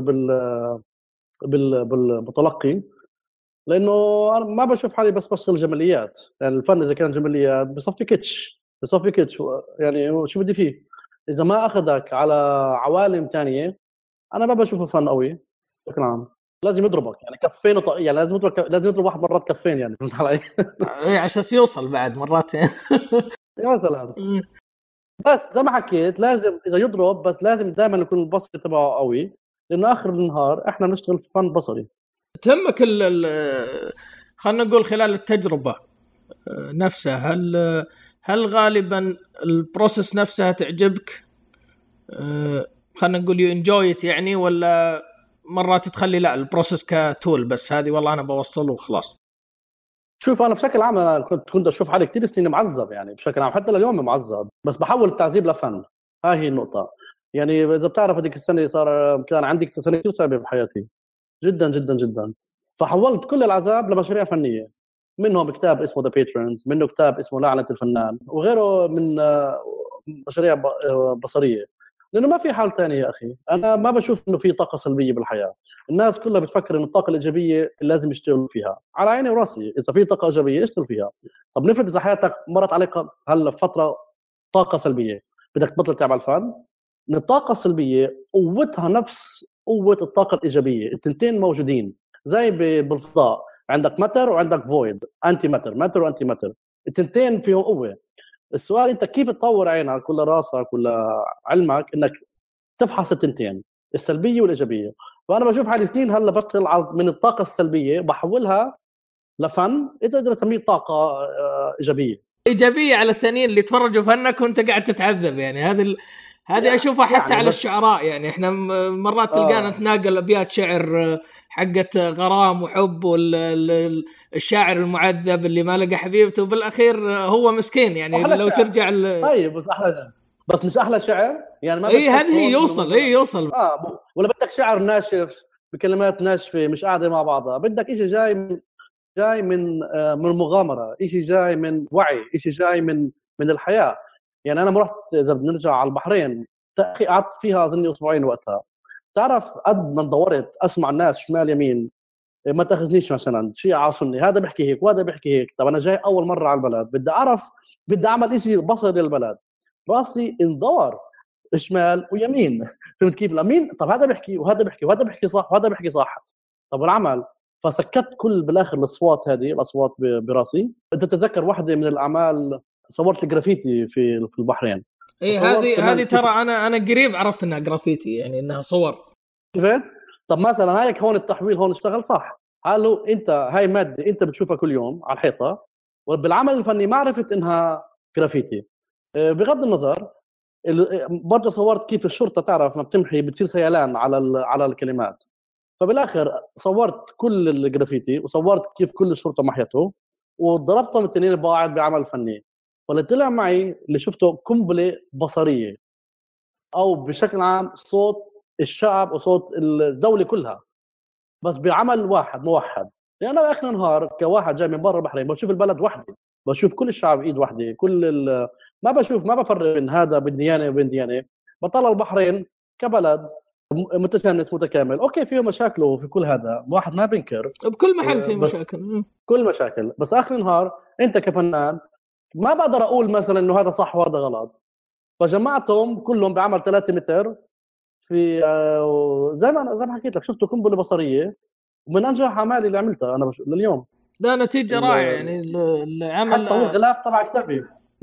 بالمتلقي، لانه انا ما بشوف حالي بس بشتغل جماليات. يعني الفن اذا كان جماليات بصفي كيتش، بصفي كيتش يعني شو بدي فيه؟ اذا ما اخذك على عوالم تانية انا ما بشوفه فن قوي بشكل عام. لازم يضربك يعني كفين يعني لازم يضرب واحد مرات كفين، يعني فهمت علي؟ إيه، على اساس يوصل بعد مرات. مثلا. بس زي ما حكيت لازم اذا يضرب، بس لازم دائما يكون البصري تبعه قوي، لانه اخر النهار احنا بنشتغل في فن بصري. تهمك خلينا نقول خلال التجربة نفسها، هل غالبا البروسيس نفسها تعجبك؟ خلينا نقول يو انجوي يعني، ولا مرات تخلي لا البروسيس كتول بس هذه والله انا بوصله وخلاص؟ شوف انا بشكل عام انا كنت اشوف حالي كثير سنين معذب، يعني بشكل عام حتى لليوم معذب، بس بحول التعذيب لفن. هاي هي النقطه. يعني اذا بتعرف هذيك السنه كان عندي سنه كثير صعبه بحياتي، جدا جدا جدا. فحولت كل العذاب لمشاريع فنيه، منهم كتاب اسمه ذا باترونز، منه كتاب اسمه لعنه الفنان، وغيره من مشاريع بصريه. لانه ما في حال ثاني يا اخي. انا ما بشوف انه في طاقه سلبيه بالحياه. الناس كلها بتفكر ان الطاقه الايجابيه لازم يشتغلوا فيها. على عيني وراسي، اذا في طاقه ايجابيه اشتغل فيها. طب نفرض اذا حياتك مرت عليك هلا فتره طاقه سلبيه، بدك تبطل تعمل فن. ان الطاقه السلبيه قوتها نفس قوه الطاقه الايجابيه، التنتين موجودين. زي بالفضاء عندك ماتر وعندك فويد، انتي ماتر، ماتر وانتي ماتر، التنتين فيهم قوه. السؤال انت كيف تطور عينك ولا راسك ولا علمك انك تفحص التنتين، السلبيه والايجابيه. وانا بشوف حالي سنين هلا بشتغل من الطاقه السلبيه بحولها لفن، اذا تقدر تسميه طاقه ايجابيه. ايجابيه على الثانيين اللي تفرجوا فنك وانت قاعد تتعذب، يعني هذه اشوفها حتى يعني على بس الشعراء. يعني احنا مرات تلقانا نتناقل ابيات شعر حقت غرام وحب، والشاعر المعذب اللي ما لقى حبيبته وبالاخير هو مسكين. يعني احلى لو شعر. ترجع طيب بس احلى، بس مش احلى شعر يعني؟ ما اي هذه بتحسهم انه يوصل، مثلا يوصل. ولا بدك شعر ناشف بكلمات ناشفه مش قاعده مع بعضها؟ بدك شيء جاي من مغامره، شيء جاي من وعي، شيء جاي من الحياه. يعني انا رحت، اذا بنرجع على البحرين، اخي قعدت فيها اظني اسبوعين وقتها. تعرف قد ما دورت اسمع الناس شمال يمين، ما تاخذنيش مثلا شيء عاصمني، هذا بيحكي هيك وهذا بيحكي هيك. طب انا جاي اول مره على البلد، بدي اعرف، بدي اعمل شيء بصري للبلد. راسي اندور شمال ويمين فهمت كيف؟ الامين طب هذا بيحكي وهذا بيحكي وهذا بيحكي صح وهذا بيحكي صح. طب العمل. فسكت كل بالاخر الاصوات، هذه الاصوات براسي. انت تتذكر واحده من الاعمال صورت الجرافيتي في البحرين، اي وصورت هذه كمان كيف ترى انا قريب عرفت انها جرافيتي، يعني انها صور. شفت. طب مثلا هيك هون التحويل هون اشتغل صح. قالوا انت هاي ماده انت بتشوفها كل يوم على الحيطه، وبالعمل الفني ما عرفت انها جرافيتي. بغض النظر، برضه صورت كيف الشرطه تعرف ما بتمحي بتصير سيلان على الكلمات. فبالاخر صورت كل الجرافيتي وصورت كيف كل الشرطه محيته، وضربتهم الاثنين ببعض بعمل فني. واللي طلع معي اللي شفته قنبله بصريه، او بشكل عام صوت الشعب وصوت الدوله كلها، بس بعمل واحد موحد. يعني انا اخر النهار كواحد جاي من برا البحرين بشوف البلد وحده، بشوف كل الشعب ايد وحده، ما بشوف، ما بفرق بين هذا بين ديانه وبين ديانه. بطلع البحرين كبلد متجانس متكامل. اوكي فيه مشاكله وفي كل هذا، واحد ما بينكر، بكل محل في بس مشاكل. كل مشاكل. بس اخر النهار انت كفنان ما بقدر اقول مثلا انه هذا صح وهذا غلط. فجمعتهم كلهم بعمل 3 متر في زي ما حكيت لك، شفته قنبله بصريه، ومن انجح اعمالي اللي عملتها انا لليوم. ده نتيجة رائعة يعني العمل. حتى هو الغلاف تبع كتابي.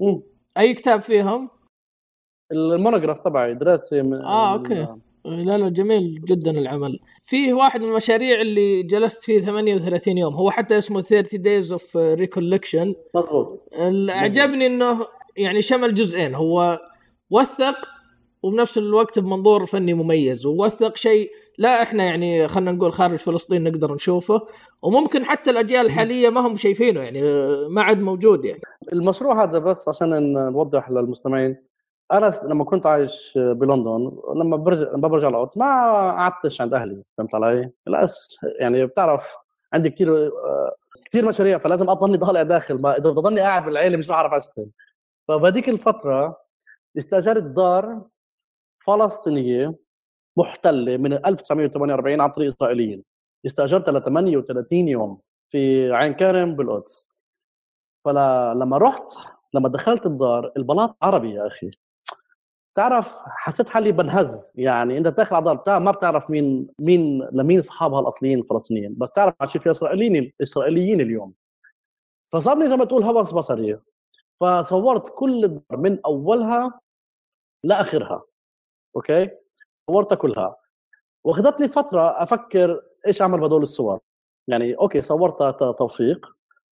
اي كتاب فيهم؟ المونوجراف تبعي دراسه اوكي. لا جميل جدا العمل. فيه واحد من المشاريع اللي جلست فيه 38 يوم، هو حتى اسمه 30 days of recollection. مظبوط. عجبني انه يعني شمل جزئين، هو وثق وبنفس الوقت بمنظور فني مميز، ووثق شيء لا احنا يعني خلنا نقول خارج فلسطين نقدر نشوفه، وممكن حتى الاجيال الحاليه ما هم شايفينه، يعني ما عاد موجود. يعني المشروع هذا بس عشان نوضح للمستمعين، انا لما كنت عايش بلندن، لما برجع القدس ما قعدتش عند اهلي، فهمت علي؟ للاسف يعني بتعرف عندي كثير مشاريع، فلازم اضلني ضالع داخل، ما اذا بضلني قاعد بالعيله مش بعرف اشتغل. فبهذيك الفتره استاجرت دار فلسطينيه محتله من 1948 عن طريق اسرائيليين. استاجرتها ل 38 يوم في عين كرم بالقدس. فلما رحت، لما دخلت الدار، البلاط عربي يا اخي. تعرف، حسيت حالي بنهز. يعني انت داخل على دار ما بتعرف لمين اصحابها الاصليين الفلسطينيين، بس تعرف عايشين في اسرائيليين اليوم. فصابني زي ما تقول هوس بصري. فصورت كل الدار من اولها لاخرها. اوكي، صورتها كلها. واخذتني فتره افكر ايش اعمل بهدول الصور. يعني اوكي، صورتها توثيق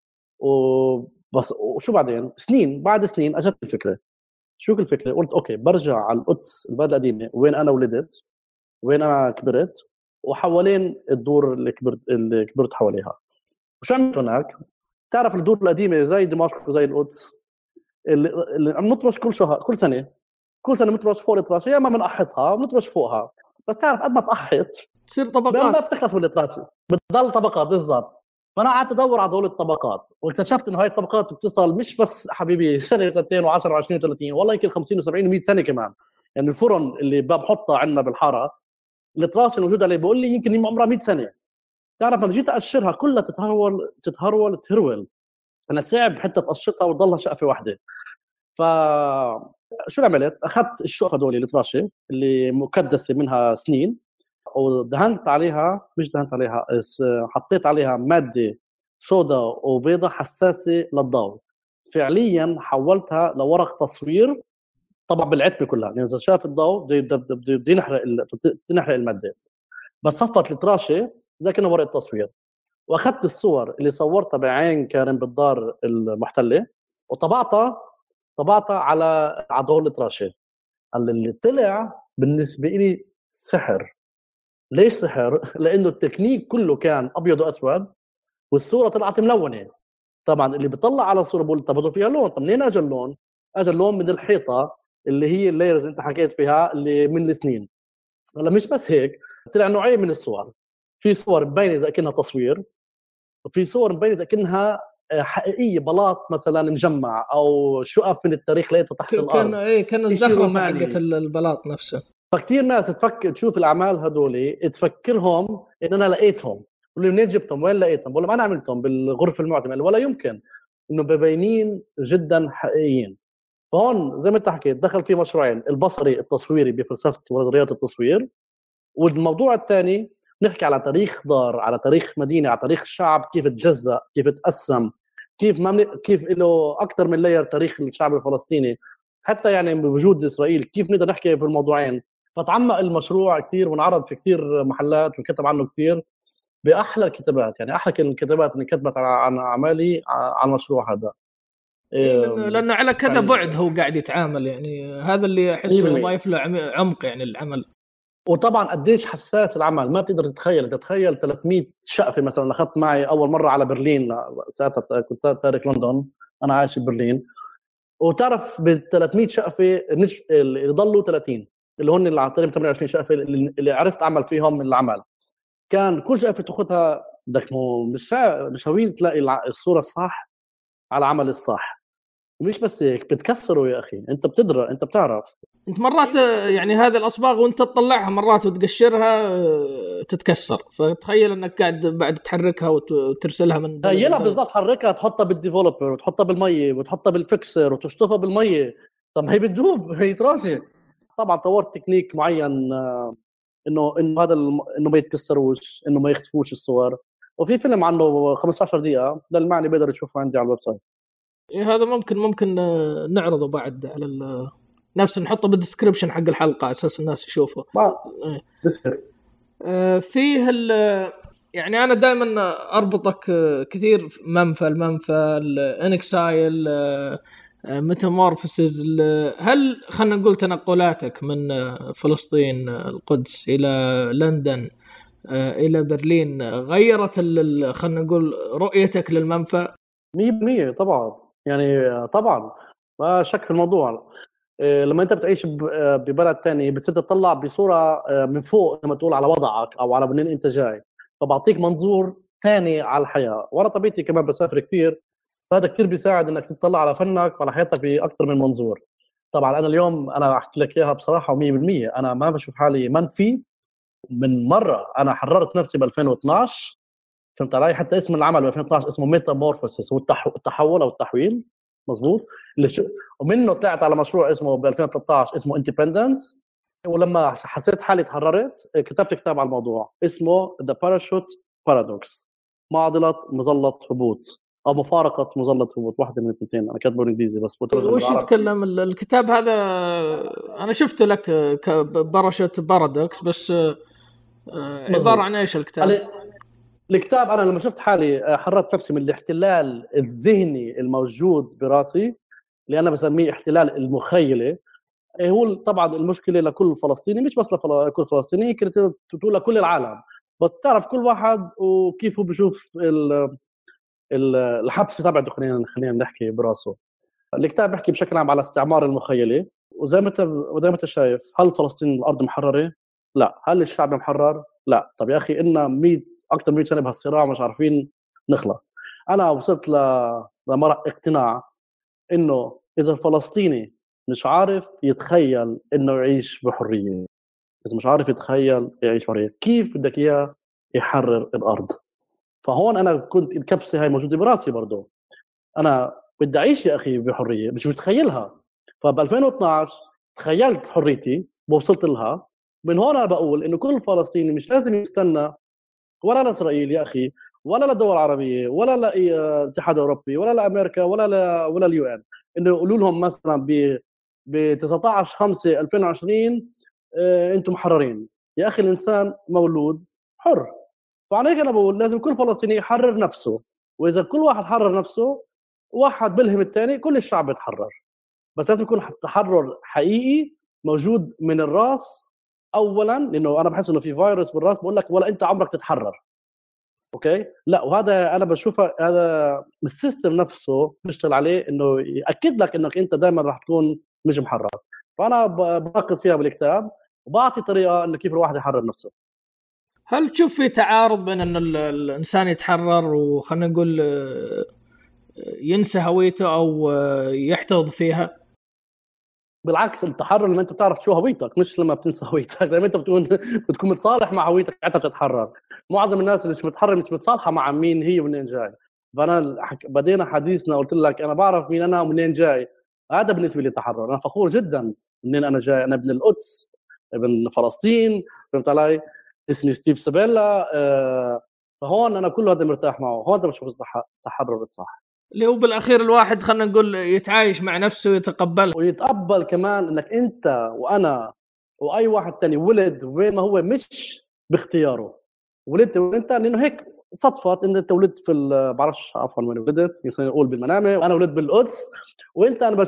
وبس. وشو بعدين؟ بعد سنين اجت الفكره. شو الفكره؟ قلت اوكي، برجع على القدس، البلد القديمه، وين انا ولدت، وين انا كبرت، وحوالين الدور اللي كبرت حواليها. وشو عملت هناك؟ تعرف الدور القديمه زي دمشق وزي القدس اللي عم نطرش كل شهر، كل سنه بنطرش فوق الطراشه، يا اما بنقحطها بنطرش فوقها. بس تعرف قد ما تقحط تصير طبقات، ما بتخلص من الطراشه، بتضل طبقات بالضبط. فانا قعدت ادور على دول الطبقات، واكتشفت انه هاي الطبقات بتصل مش بس حبيبي سنه سنتين و10 و20 و30، والله يمكن 50 و70 و100 سنه كمان. يعني الفرن اللي بحطها عندنا بالحاره، الطراشه الموجوده عليه بقول لي يمكن عمرها 100 سنه. تعرف لما جيت اقشرها كلها تتهرول. انا صعب حتى تقشطها وتضلها شقفه واحده. ف شو عملت؟ اخذت الشقف هذول الطراشه اللي مكدسه منها سنين، ودهنت عليها، مش دهنت عليها، حطيت عليها ماده صودا وبيضه حساسه للضوء. فعليا حولتها لورق تصوير، طبعا بالعتمه كلها، يعني اذا شاف الضوء بده ينحرق الماده. بس صفت الطراشه زي كأنه ورقه تصوير. واخذت الصور اللي صورتها بعين كرم بالدار المحتله، وطبعتها على دور الطراشه. اللي طلع بالنسبه لي سحر. ليش سحر؟ لانه التكنيك كله كان ابيض واسود، والصوره طلعت ملونه. طبعا اللي بيطلع على الصوره بقول طب بده فيها لون. طب منين اجى اللون؟ اجى اللون من الحيطه اللي هي اللايرز انت حكيت فيها اللي من السنين. هلا مش بس هيك، طلع نوعين من الصور. في صور مبينه اذا كانها تصوير، وفي صور مبينه اذا كانها حقيقيه، بلاط مثلا مجمع او شقف من التاريخ لقيتها تحت الارض. كان الزخرفه حقت البلاط نفسه. فكتير ناس تشوف الاعمال هذول تفكرهم ان انا لقيتهم. بقول لي منين جبتهم؟ وين لقيتهم؟ بقول لهم انا عملتهم بالغرف المعتمه. ولا يمكن، انه مبينين جدا حقيقيين. فهون زي ما انت حكيت دخل في مشروعين: البصري التصويري بفلسفه ونظريات التصوير، والموضوع الثاني نحكي على تاريخ دار، على تاريخ مدينه، على تاريخ شعب، كيف تجزأ، كيف تقسم، كيف له اكثر من لاير تاريخ الشعب الفلسطيني، حتى يعني بوجود اسرائيل، كيف نقدر نحكي في الموضوعين. فتعمق المشروع كثير، وانعرض في كثير محلات وكتب عنه كثير باحلى الكتابات. يعني احلى الكتابات اللي كتبت عن اعمالي عن المشروع هذا. لانه على كذا بعد هو قاعد يتعامل، يعني هذا اللي احسه ضايف له عمق يعني العمل. وطبعا قديش حساس العمل ما بتقدر تتخيل 300 شقفه مثلا. اخذت معي اول مره على برلين، ساعتها كنت تارك لندن، انا عايش ببرلين. وتعرف بال 300 شقفه اللي ضلوا 30 اللي هن اللي عطيهم 28 شقفه اللي عرفت اعمل فيهم من العمل. كان كل شقفه تاخذها بدك مش هوين تلاقي الصوره الصح على العمل الصح. ومش بس هيك، بتكسره يا اخي. انت بتدرى، انت بتعرف، انت مرات يعني هذه الاصباغ وانت تطلعها مرات وتقشرها تتكسر. فتخيل انك قاعد بعد تحركها وترسلها من تخيلها بالضبط، حركها، تحطها بالديفلوبر وتحطها بالميه وتحطها بالفيكسر وتشطفها بالميه. طب هي بتدوب، هي تراسي. طبعا طورت تكنيك معين انه هذا انه ما يتكسروش، انه ما يختفوش الصور. وفي فيلم عنه 15 دقيقه للمعني بيقدر يشوفه عندي على الويب سايت. هذا ممكن نعرضه بعد على نفس، نحطه بالديسكريبشن حق الحلقه على اساس الناس يشوفه. بس فيه يعني انا دائما اربطك كثير المنفى الانكسايل ميتامورفوسز. هل خلينا نقول تنقلاتك من فلسطين القدس الى لندن الى برلين غيرت خلينا نقول رؤيتك للمنفى؟ 100% طبعا. يعني طبعا ما شك في الموضوع. لما انت بتعيش ببلد تاني بتصير تطلع بصوره من فوق، لما تقول على وضعك او على منين انت جاي، فبعطيك منظور تاني على الحياه. وانا طبيعتي كمان بسافر كثير، فهذا كثير بيساعد انك تطلع على فنك وعلى حياتك باكثر من منظور. طبعا انا اليوم انا احكي لك اياها بصراحه 100%، انا ما بشوف حالي منفي من مره انا حررت نفسي ب 2012، فهمت علي؟ حتى اسم العمل ب 2012 اسمه ميتامورفوسيس، التحول او التحويل، مزبوط. ومنه طلعت على مشروع اسمه ب 2013 اسمه اندبندنس. ولما حسيت حالي تحررت كتبت كتاب على الموضوع اسمه ذا باراشوت بارادوكس، معضله مظله هبوط او مفارقه مظله هبوط، واحده من الاثنين. انا كاتبه بالانجليزي بس وش يتكلم الكتاب هذا؟ انا شفته لك باراشوت بارادوكس، بس عباره عن ايش الكتاب؟ الكتاب انا لما شفت حالي حررت نفسي من الاحتلال الذهني الموجود براسي، اللي انا بسميه احتلال المخيله. هو طبعا المشكله لكل فلسطيني، مش بس لكل فلسطيني، كنت تقول لكل العالم، بس تعرف كل واحد وكيف هو بيشوف الحبس تبعته. خلينا نحكي براسه. الكتاب بيحكي بشكل عام على استعمار المخيله، وزي ما انت شايف، هل فلسطين الارض محرره؟ لا. هل الشعب محرر؟ لا. طب يا اخي إلنا اكثر من 100 سنه بهالصراع مش عارفين نخلص. انا وصلت اقتناع انه اذا الفلسطيني مش عارف يتخيل انه يعيش بحريه، اذا مش عارف يتخيل يعيش بحريه، كيف بدك اياه يحرر الارض؟ فهون انا كنت الكبسه هاي موجوده براسي برضه. انا بدي اعيش يا اخي بحريه، مش متخيلها. فب 2012 تخيلت حريتي ووصلت لها. من هون انا بقول انه كل فلسطيني مش لازم يستنى ولا لاسرائيل يا اخي، ولا للدول العربيه، ولا للاتحاد الاوروبي، ولا لامريكا، ولا اليو ان، انه يقولوا لهم مثلا ب 19/5/2020 انتم محررين. يا اخي الانسان مولود حر. فعلى هيك انا بقول لازم كل فلسطيني يحرر نفسه، واذا كل واحد حرر نفسه، واحد بلهم الثاني، كل الشعب يتحرر. بس لازم يكون تحرر حقيقي موجود من الراس اولا، لانه انا بحس انه في فيروس بالراس بقول لك ولا انت عمرك تتحرر. اوكي؟ لا، وهذا انا بشوفه هذا السيستم نفسه بيشتغل عليه، انه ياكد لك انك انت دائما راح تكون مش محرر. فانا بناقد فيها بالكتاب وبعطي طريقه انه كيف الواحد يحرر نفسه. هل تشوف في تعارض بين ان الانسان يتحرر وخلينا نقول ينسى هويته او يحتفظ فيها؟ بالعكس، التحرر لما انت بتعرف شو هويتك، مش لما بتنسى هويتك. لما انت بتكون متصالح مع هويتك انت بتتحرر. معظم الناس اللي مش متحرر مش متصالحه مع مين هي ومنين جاي. فانا بدينا حديثنا قلت لك انا بعرف مين انا ومنين جاي. هذا بالنسبه لي التحرر. انا فخور جدا منين انا جاي. انا ابن القدس، ابن فلسطين، فهمت علي؟ اسمي ستيف سابيلا. فهون انا كل هذا مرتاح معه. هون بشوف التحرر الصح، اللي هو بالاخير الواحد خلينا نقول يتعايش مع نفسه ويتقبل، ويتقبل كمان انك انت وانا واي واحد تاني ولد وين ما هو مش باختياره. ولدت وانت لانه هيك صدفت ان انت ولدت في بعرفش عفوا وين ولدت، يمكن اقول بالمنامه، وانا ولدت بالقدس. وانت انا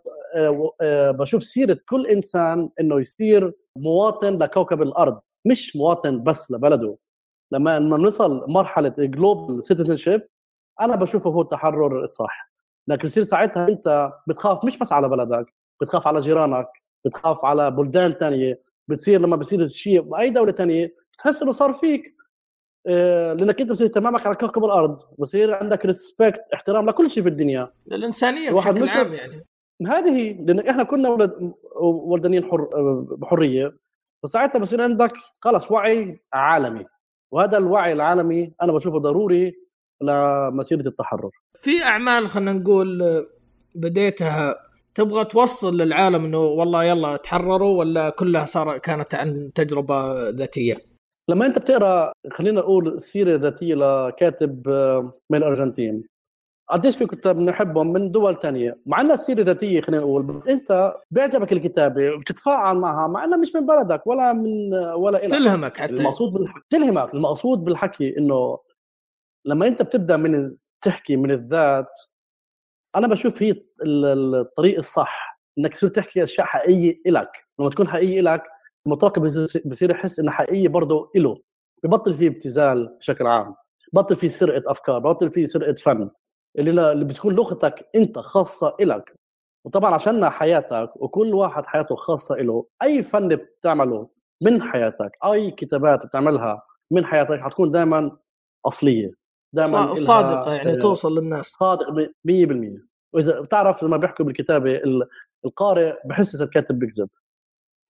بشوف سيره كل انسان انه يصير مواطن لكوكب الارض، مش مواطن بس لبلده. لما نوصل مرحله جلوبال سيتيزنشيب انا بشوفه هو التحرر الصح. لكن يصير ساعتها انت بتخاف مش بس على بلدك، بتخاف على جيرانك، بتخاف على بلدان تانية. بتصير لما بصير شيء باي دوله تانية بتحس انه صار فيك، لانك انت بصير تمامك على كوكب الارض، بصير عندك ريسبكت، احترام لكل شيء في الدنيا، للانسانيه بشكل عام. يعني هذه هي، لان احنا كنا ولدانين بحريه. فساعتها بصير عندك خلص وعي عالمي، وهذا الوعي العالمي انا بشوفه ضروري لمسيره التحرر. في اعمال خلينا نقول بديتها تبغى توصل للعالم انه والله يلا تحرروا، ولا كلها كانت عن تجربه ذاتيه؟ لما انت بتقرا خلينا نقول سيره ذاتيه لكاتب من الارجنتين، قديش في كتاب بنحبهم من دول تانية مع انها سيره ذاتيه خلينا نقول، بس انت بيعجبك الكتابه وبتتفاعل معها مع انها مش من بلدك ولا إلك. تلهمك حتى. تلهمك. المقصود بالحكي انه لما انت بتبدا من تحكي من الذات، انا بشوف هي الطريق الصح انك تصير تحكي اشياء حقيقيه إلك. لما تكون حقيقيه إلك المطاق بصير يحس انها حقيقيه برضه إله. ببطل فيه ابتذال بشكل عام، ببطل فيه سرقه افكار، ببطل فيه سرقه فن اللي بتكون لغتك انت خاصه إلك. وطبعا عشان حياتك وكل واحد حياته خاصه له، اي فن بتعمله من حياتك، اي كتابات بتعملها من حياتك حتكون دائما اصليه، دائما صادقه، يعني توصل للناس. صادق 100%. واذا بتعرف لما بيحكوا بالكتابه القارئ بحس الكاتب بيكذب،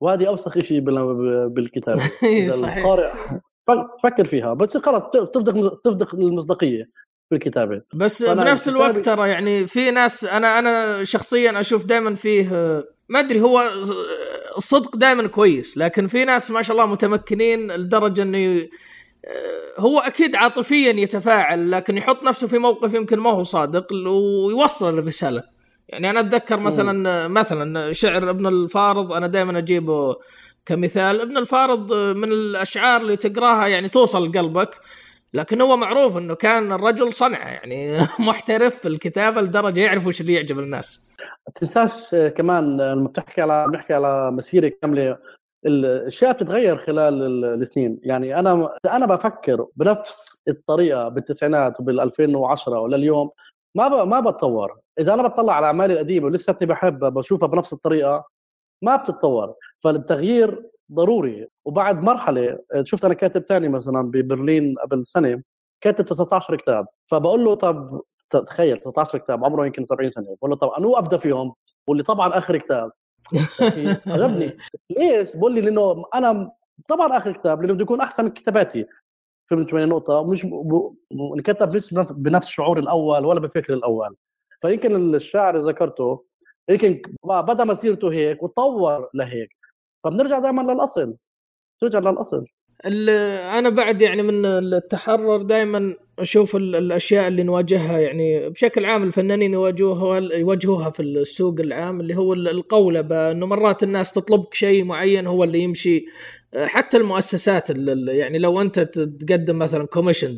وهذه اوسخ شيء بالكتابه. اذا صحيح. القارئ فكر فيها بس خلاص تفقد المصداقيه في الكتابه. بس بنفس الوقت ترى يعني في ناس انا شخصيا اشوف دائما فيه ما ادري هو الصدق دائما كويس، لكن في ناس ما شاء الله متمكنين لدرجه انه هو اكيد عاطفيا يتفاعل لكن يحط نفسه في موقف يمكن ما هو صادق ويوصل الرساله. يعني انا اتذكر مثلا شعر ابن الفارض، انا دائما اجيبه كمثال. ابن الفارض من الاشعار اللي تقراها يعني توصل لقلبك، لكن هو معروف انه كان الرجل صنعه يعني محترف في الكتابه لدرجه يعرف وش اللي يعجب الناس. تنساش كمان لما بنحكي على مسيره كامله، الاشياء بتتغير خلال السنين. يعني انا بفكر بنفس الطريقه بالتسعينات وبال2010 ولليوم ما بتطور. اذا انا بطلع على اعمالي القديمه ولساتني بحبها بشوفها بنفس الطريقه ما بتتطور. فالتغيير ضروري. وبعد مرحله شفت انا كاتب تاني مثلا ببرلين قبل سنه كاتب 19 كتاب، فبقول له طب تخيل 19 كتاب عمره يمكن 70 سنه، بقول له طب انو ابدا فيهم؟ بقول لي طبعا اخر كتاب. عجبني. ليش؟ بقول لي لانه انا طبعا اخر كتاب لانه بده يكون احسن من كتاباتي. فهمت وين النقطه؟ مش نكتب مش بنفس الشعور الاول ولا بفكر الاول. فيمكن الشاعر اللي ذكرته يمكن بدا مسيرته هيك وتطور لهيك، فبنرجع دائما للاصل. ترجع للاصل. انا بعد يعني من التحرر دائما اشوف الاشياء اللي نواجهها يعني بشكل عام الفنانين يواجهوها في السوق العام، اللي هو القولبه، انه مرات الناس تطلبك شيء معين هو اللي يمشي. حتى المؤسسات يعني لو انت تقدم مثلا كوميشن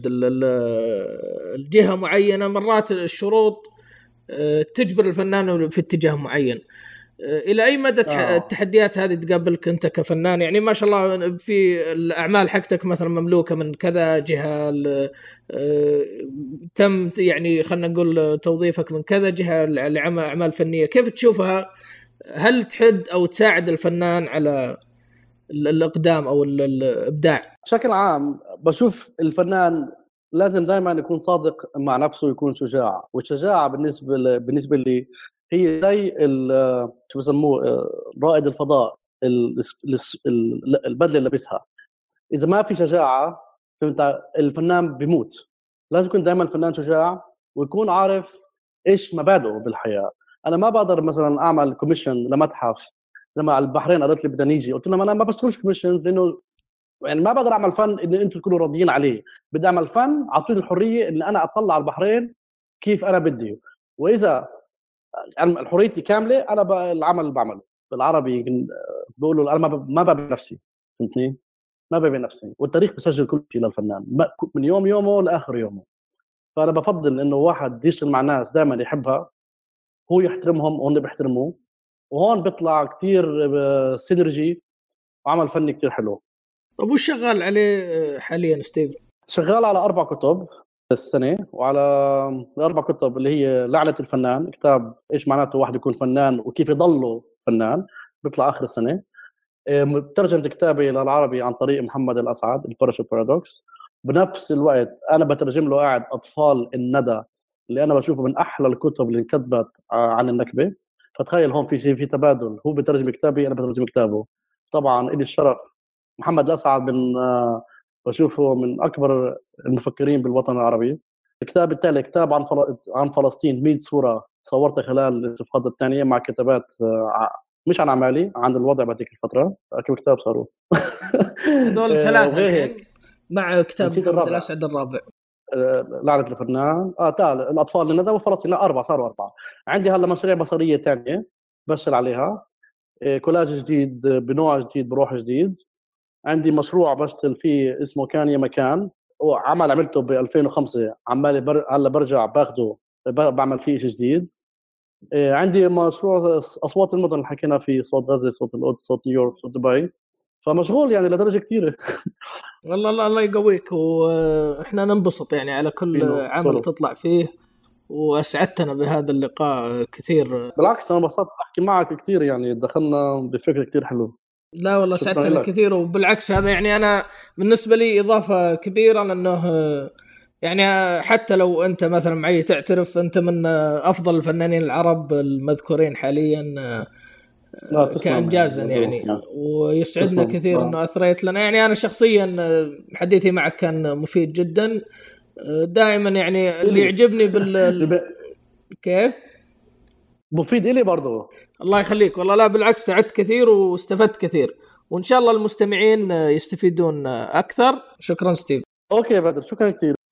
الجهه معينه، مرات الشروط تجبر الفنان في اتجاه معين. الى اي مدى التحديات هذه تقابلك انت كفنان؟ يعني ما شاء الله في الاعمال حقتك مثلا مملوكه من كذا جهه، تم يعني خلينا نقول توظيفك من كذا جهه لعمل اعمال فنيه، كيف تشوفها؟ هل تحد او تساعد الفنان على الاقدام او الابداع؟ بشكل عام بشوف الفنان لازم دائما يكون صادق مع نفسه ويكون شجاع. والشجاعه بالنسبه لي هي زي شو بسموه رائد الفضاء، البدله اللي لابسها. اذا ما في شجاعه فهمت الفنان بيموت. لازم يكون دائما الفنان شجاع ويكون عارف ايش مبادئه بالحياه. انا ما بقدر مثلا اعمل كوميشن لمتحف. لما على البحرين قالت لي بدنا نيجي، قلت لهم انا ما بشتغلش كوميشنز لانه يعني ما بقدر اعمل فن ان انتم تكونوا راضيين عليه. بدي اعمل فن اعطوني الحريه ان انا اطلع على البحرين كيف انا بدي. واذا حريتي كامله انا العمل اللي بعمله بالعربي بقولوا انا ما ببيع نفسي. فهمتني؟ ما ببيع نفسي. والتاريخ بسجل كل شيء للفنان من يوم يومه لاخر يومه. فانا بفضل انه واحد يشتغل مع ناس دائما يحبها، هو يحترمهم وهم بيحترموه، وهون بيطلع كثير سينرجي وعمل فني كثير حلو. طب وش شغال عليه حاليا ستيف؟ شغال على 4 كتب السنة، وعلى 4 كتب اللي هي لعنة الفنان، كتاب إيش معناته واحد يكون فنان وكيف يضله فنان، بيطلع آخر السنة. ترجمة كتابي للعربي عن طريق محمد الأسعد، الباراشوت بارادوكس. بنفس الوقت أنا بترجم له قاعد أطفال الندى، اللي أنا بشوفه من أحلى الكتب اللي انكتبت عن النكبة. فتخيل هون في شيء، في تبادل، هو بترجم كتابي أنا بترجم كتابه. طبعا إلي الشرف. محمد الأسعد من بشوفه من أكبر المفكرين بالوطن العربي. الكتاب التالي كتاب عن فلسطين، 100 صورة صورتها خلال الانتفاضة الثانية مع كتابات مش عن أعمالي، عن الوضع بعديك الفترة. كم كتاب صاروا؟ هذول 3 مع كتاب محمد الأسعد الرابع، لعنة الفنان. تعال الأطفال للندى وفلسطين، 4 صاروا 4. عندي هلا مشاريع بصرية تانية بشتغل عليها، كولاج جديد بنوع جديد بروح جديد. عندي مشروع بشتغل فيه اسمه كان يا مكان، وعمل عملته ب 2005 عمالي هلا برجع باخده بعمل فيه شيء جديد. عندي مشروع اصوات المدن اللي حكينا فيه، صوت غزه، صوت القدس، صوت نيويورك، صوت دبي. فمشغول يعني لدرجه كثيره. والله الله يقويك، واحنا ننبسط يعني على كل عمل تطلع فيه، واسعدتنا بهذا اللقاء كثير. بالعكس انا انبسطت احكي معك كثير، يعني دخلنا بفكره كثير حلو. لا والله سعدتنا كثير، وبالعكس هذا يعني انا بالنسبه لي اضافه كبيره، لانه يعني حتى لو انت مثلا معي تعترف انت من افضل الفنانين العرب المذكورين حاليا، لا تسلم كانجازا يعني، ويسعدنا كثير انه اثريت لنا. يعني انا شخصيا حديثي معك كان مفيد جدا دائما. يعني اللي يعجبني كيف مفيد إلي برضو. الله يخليك والله. لا بالعكس، سعدت كثير واستفدت كثير، وإن شاء الله المستمعين يستفيدون أكثر. شكرا ستيف. أوكي بدر، شكرا كثير.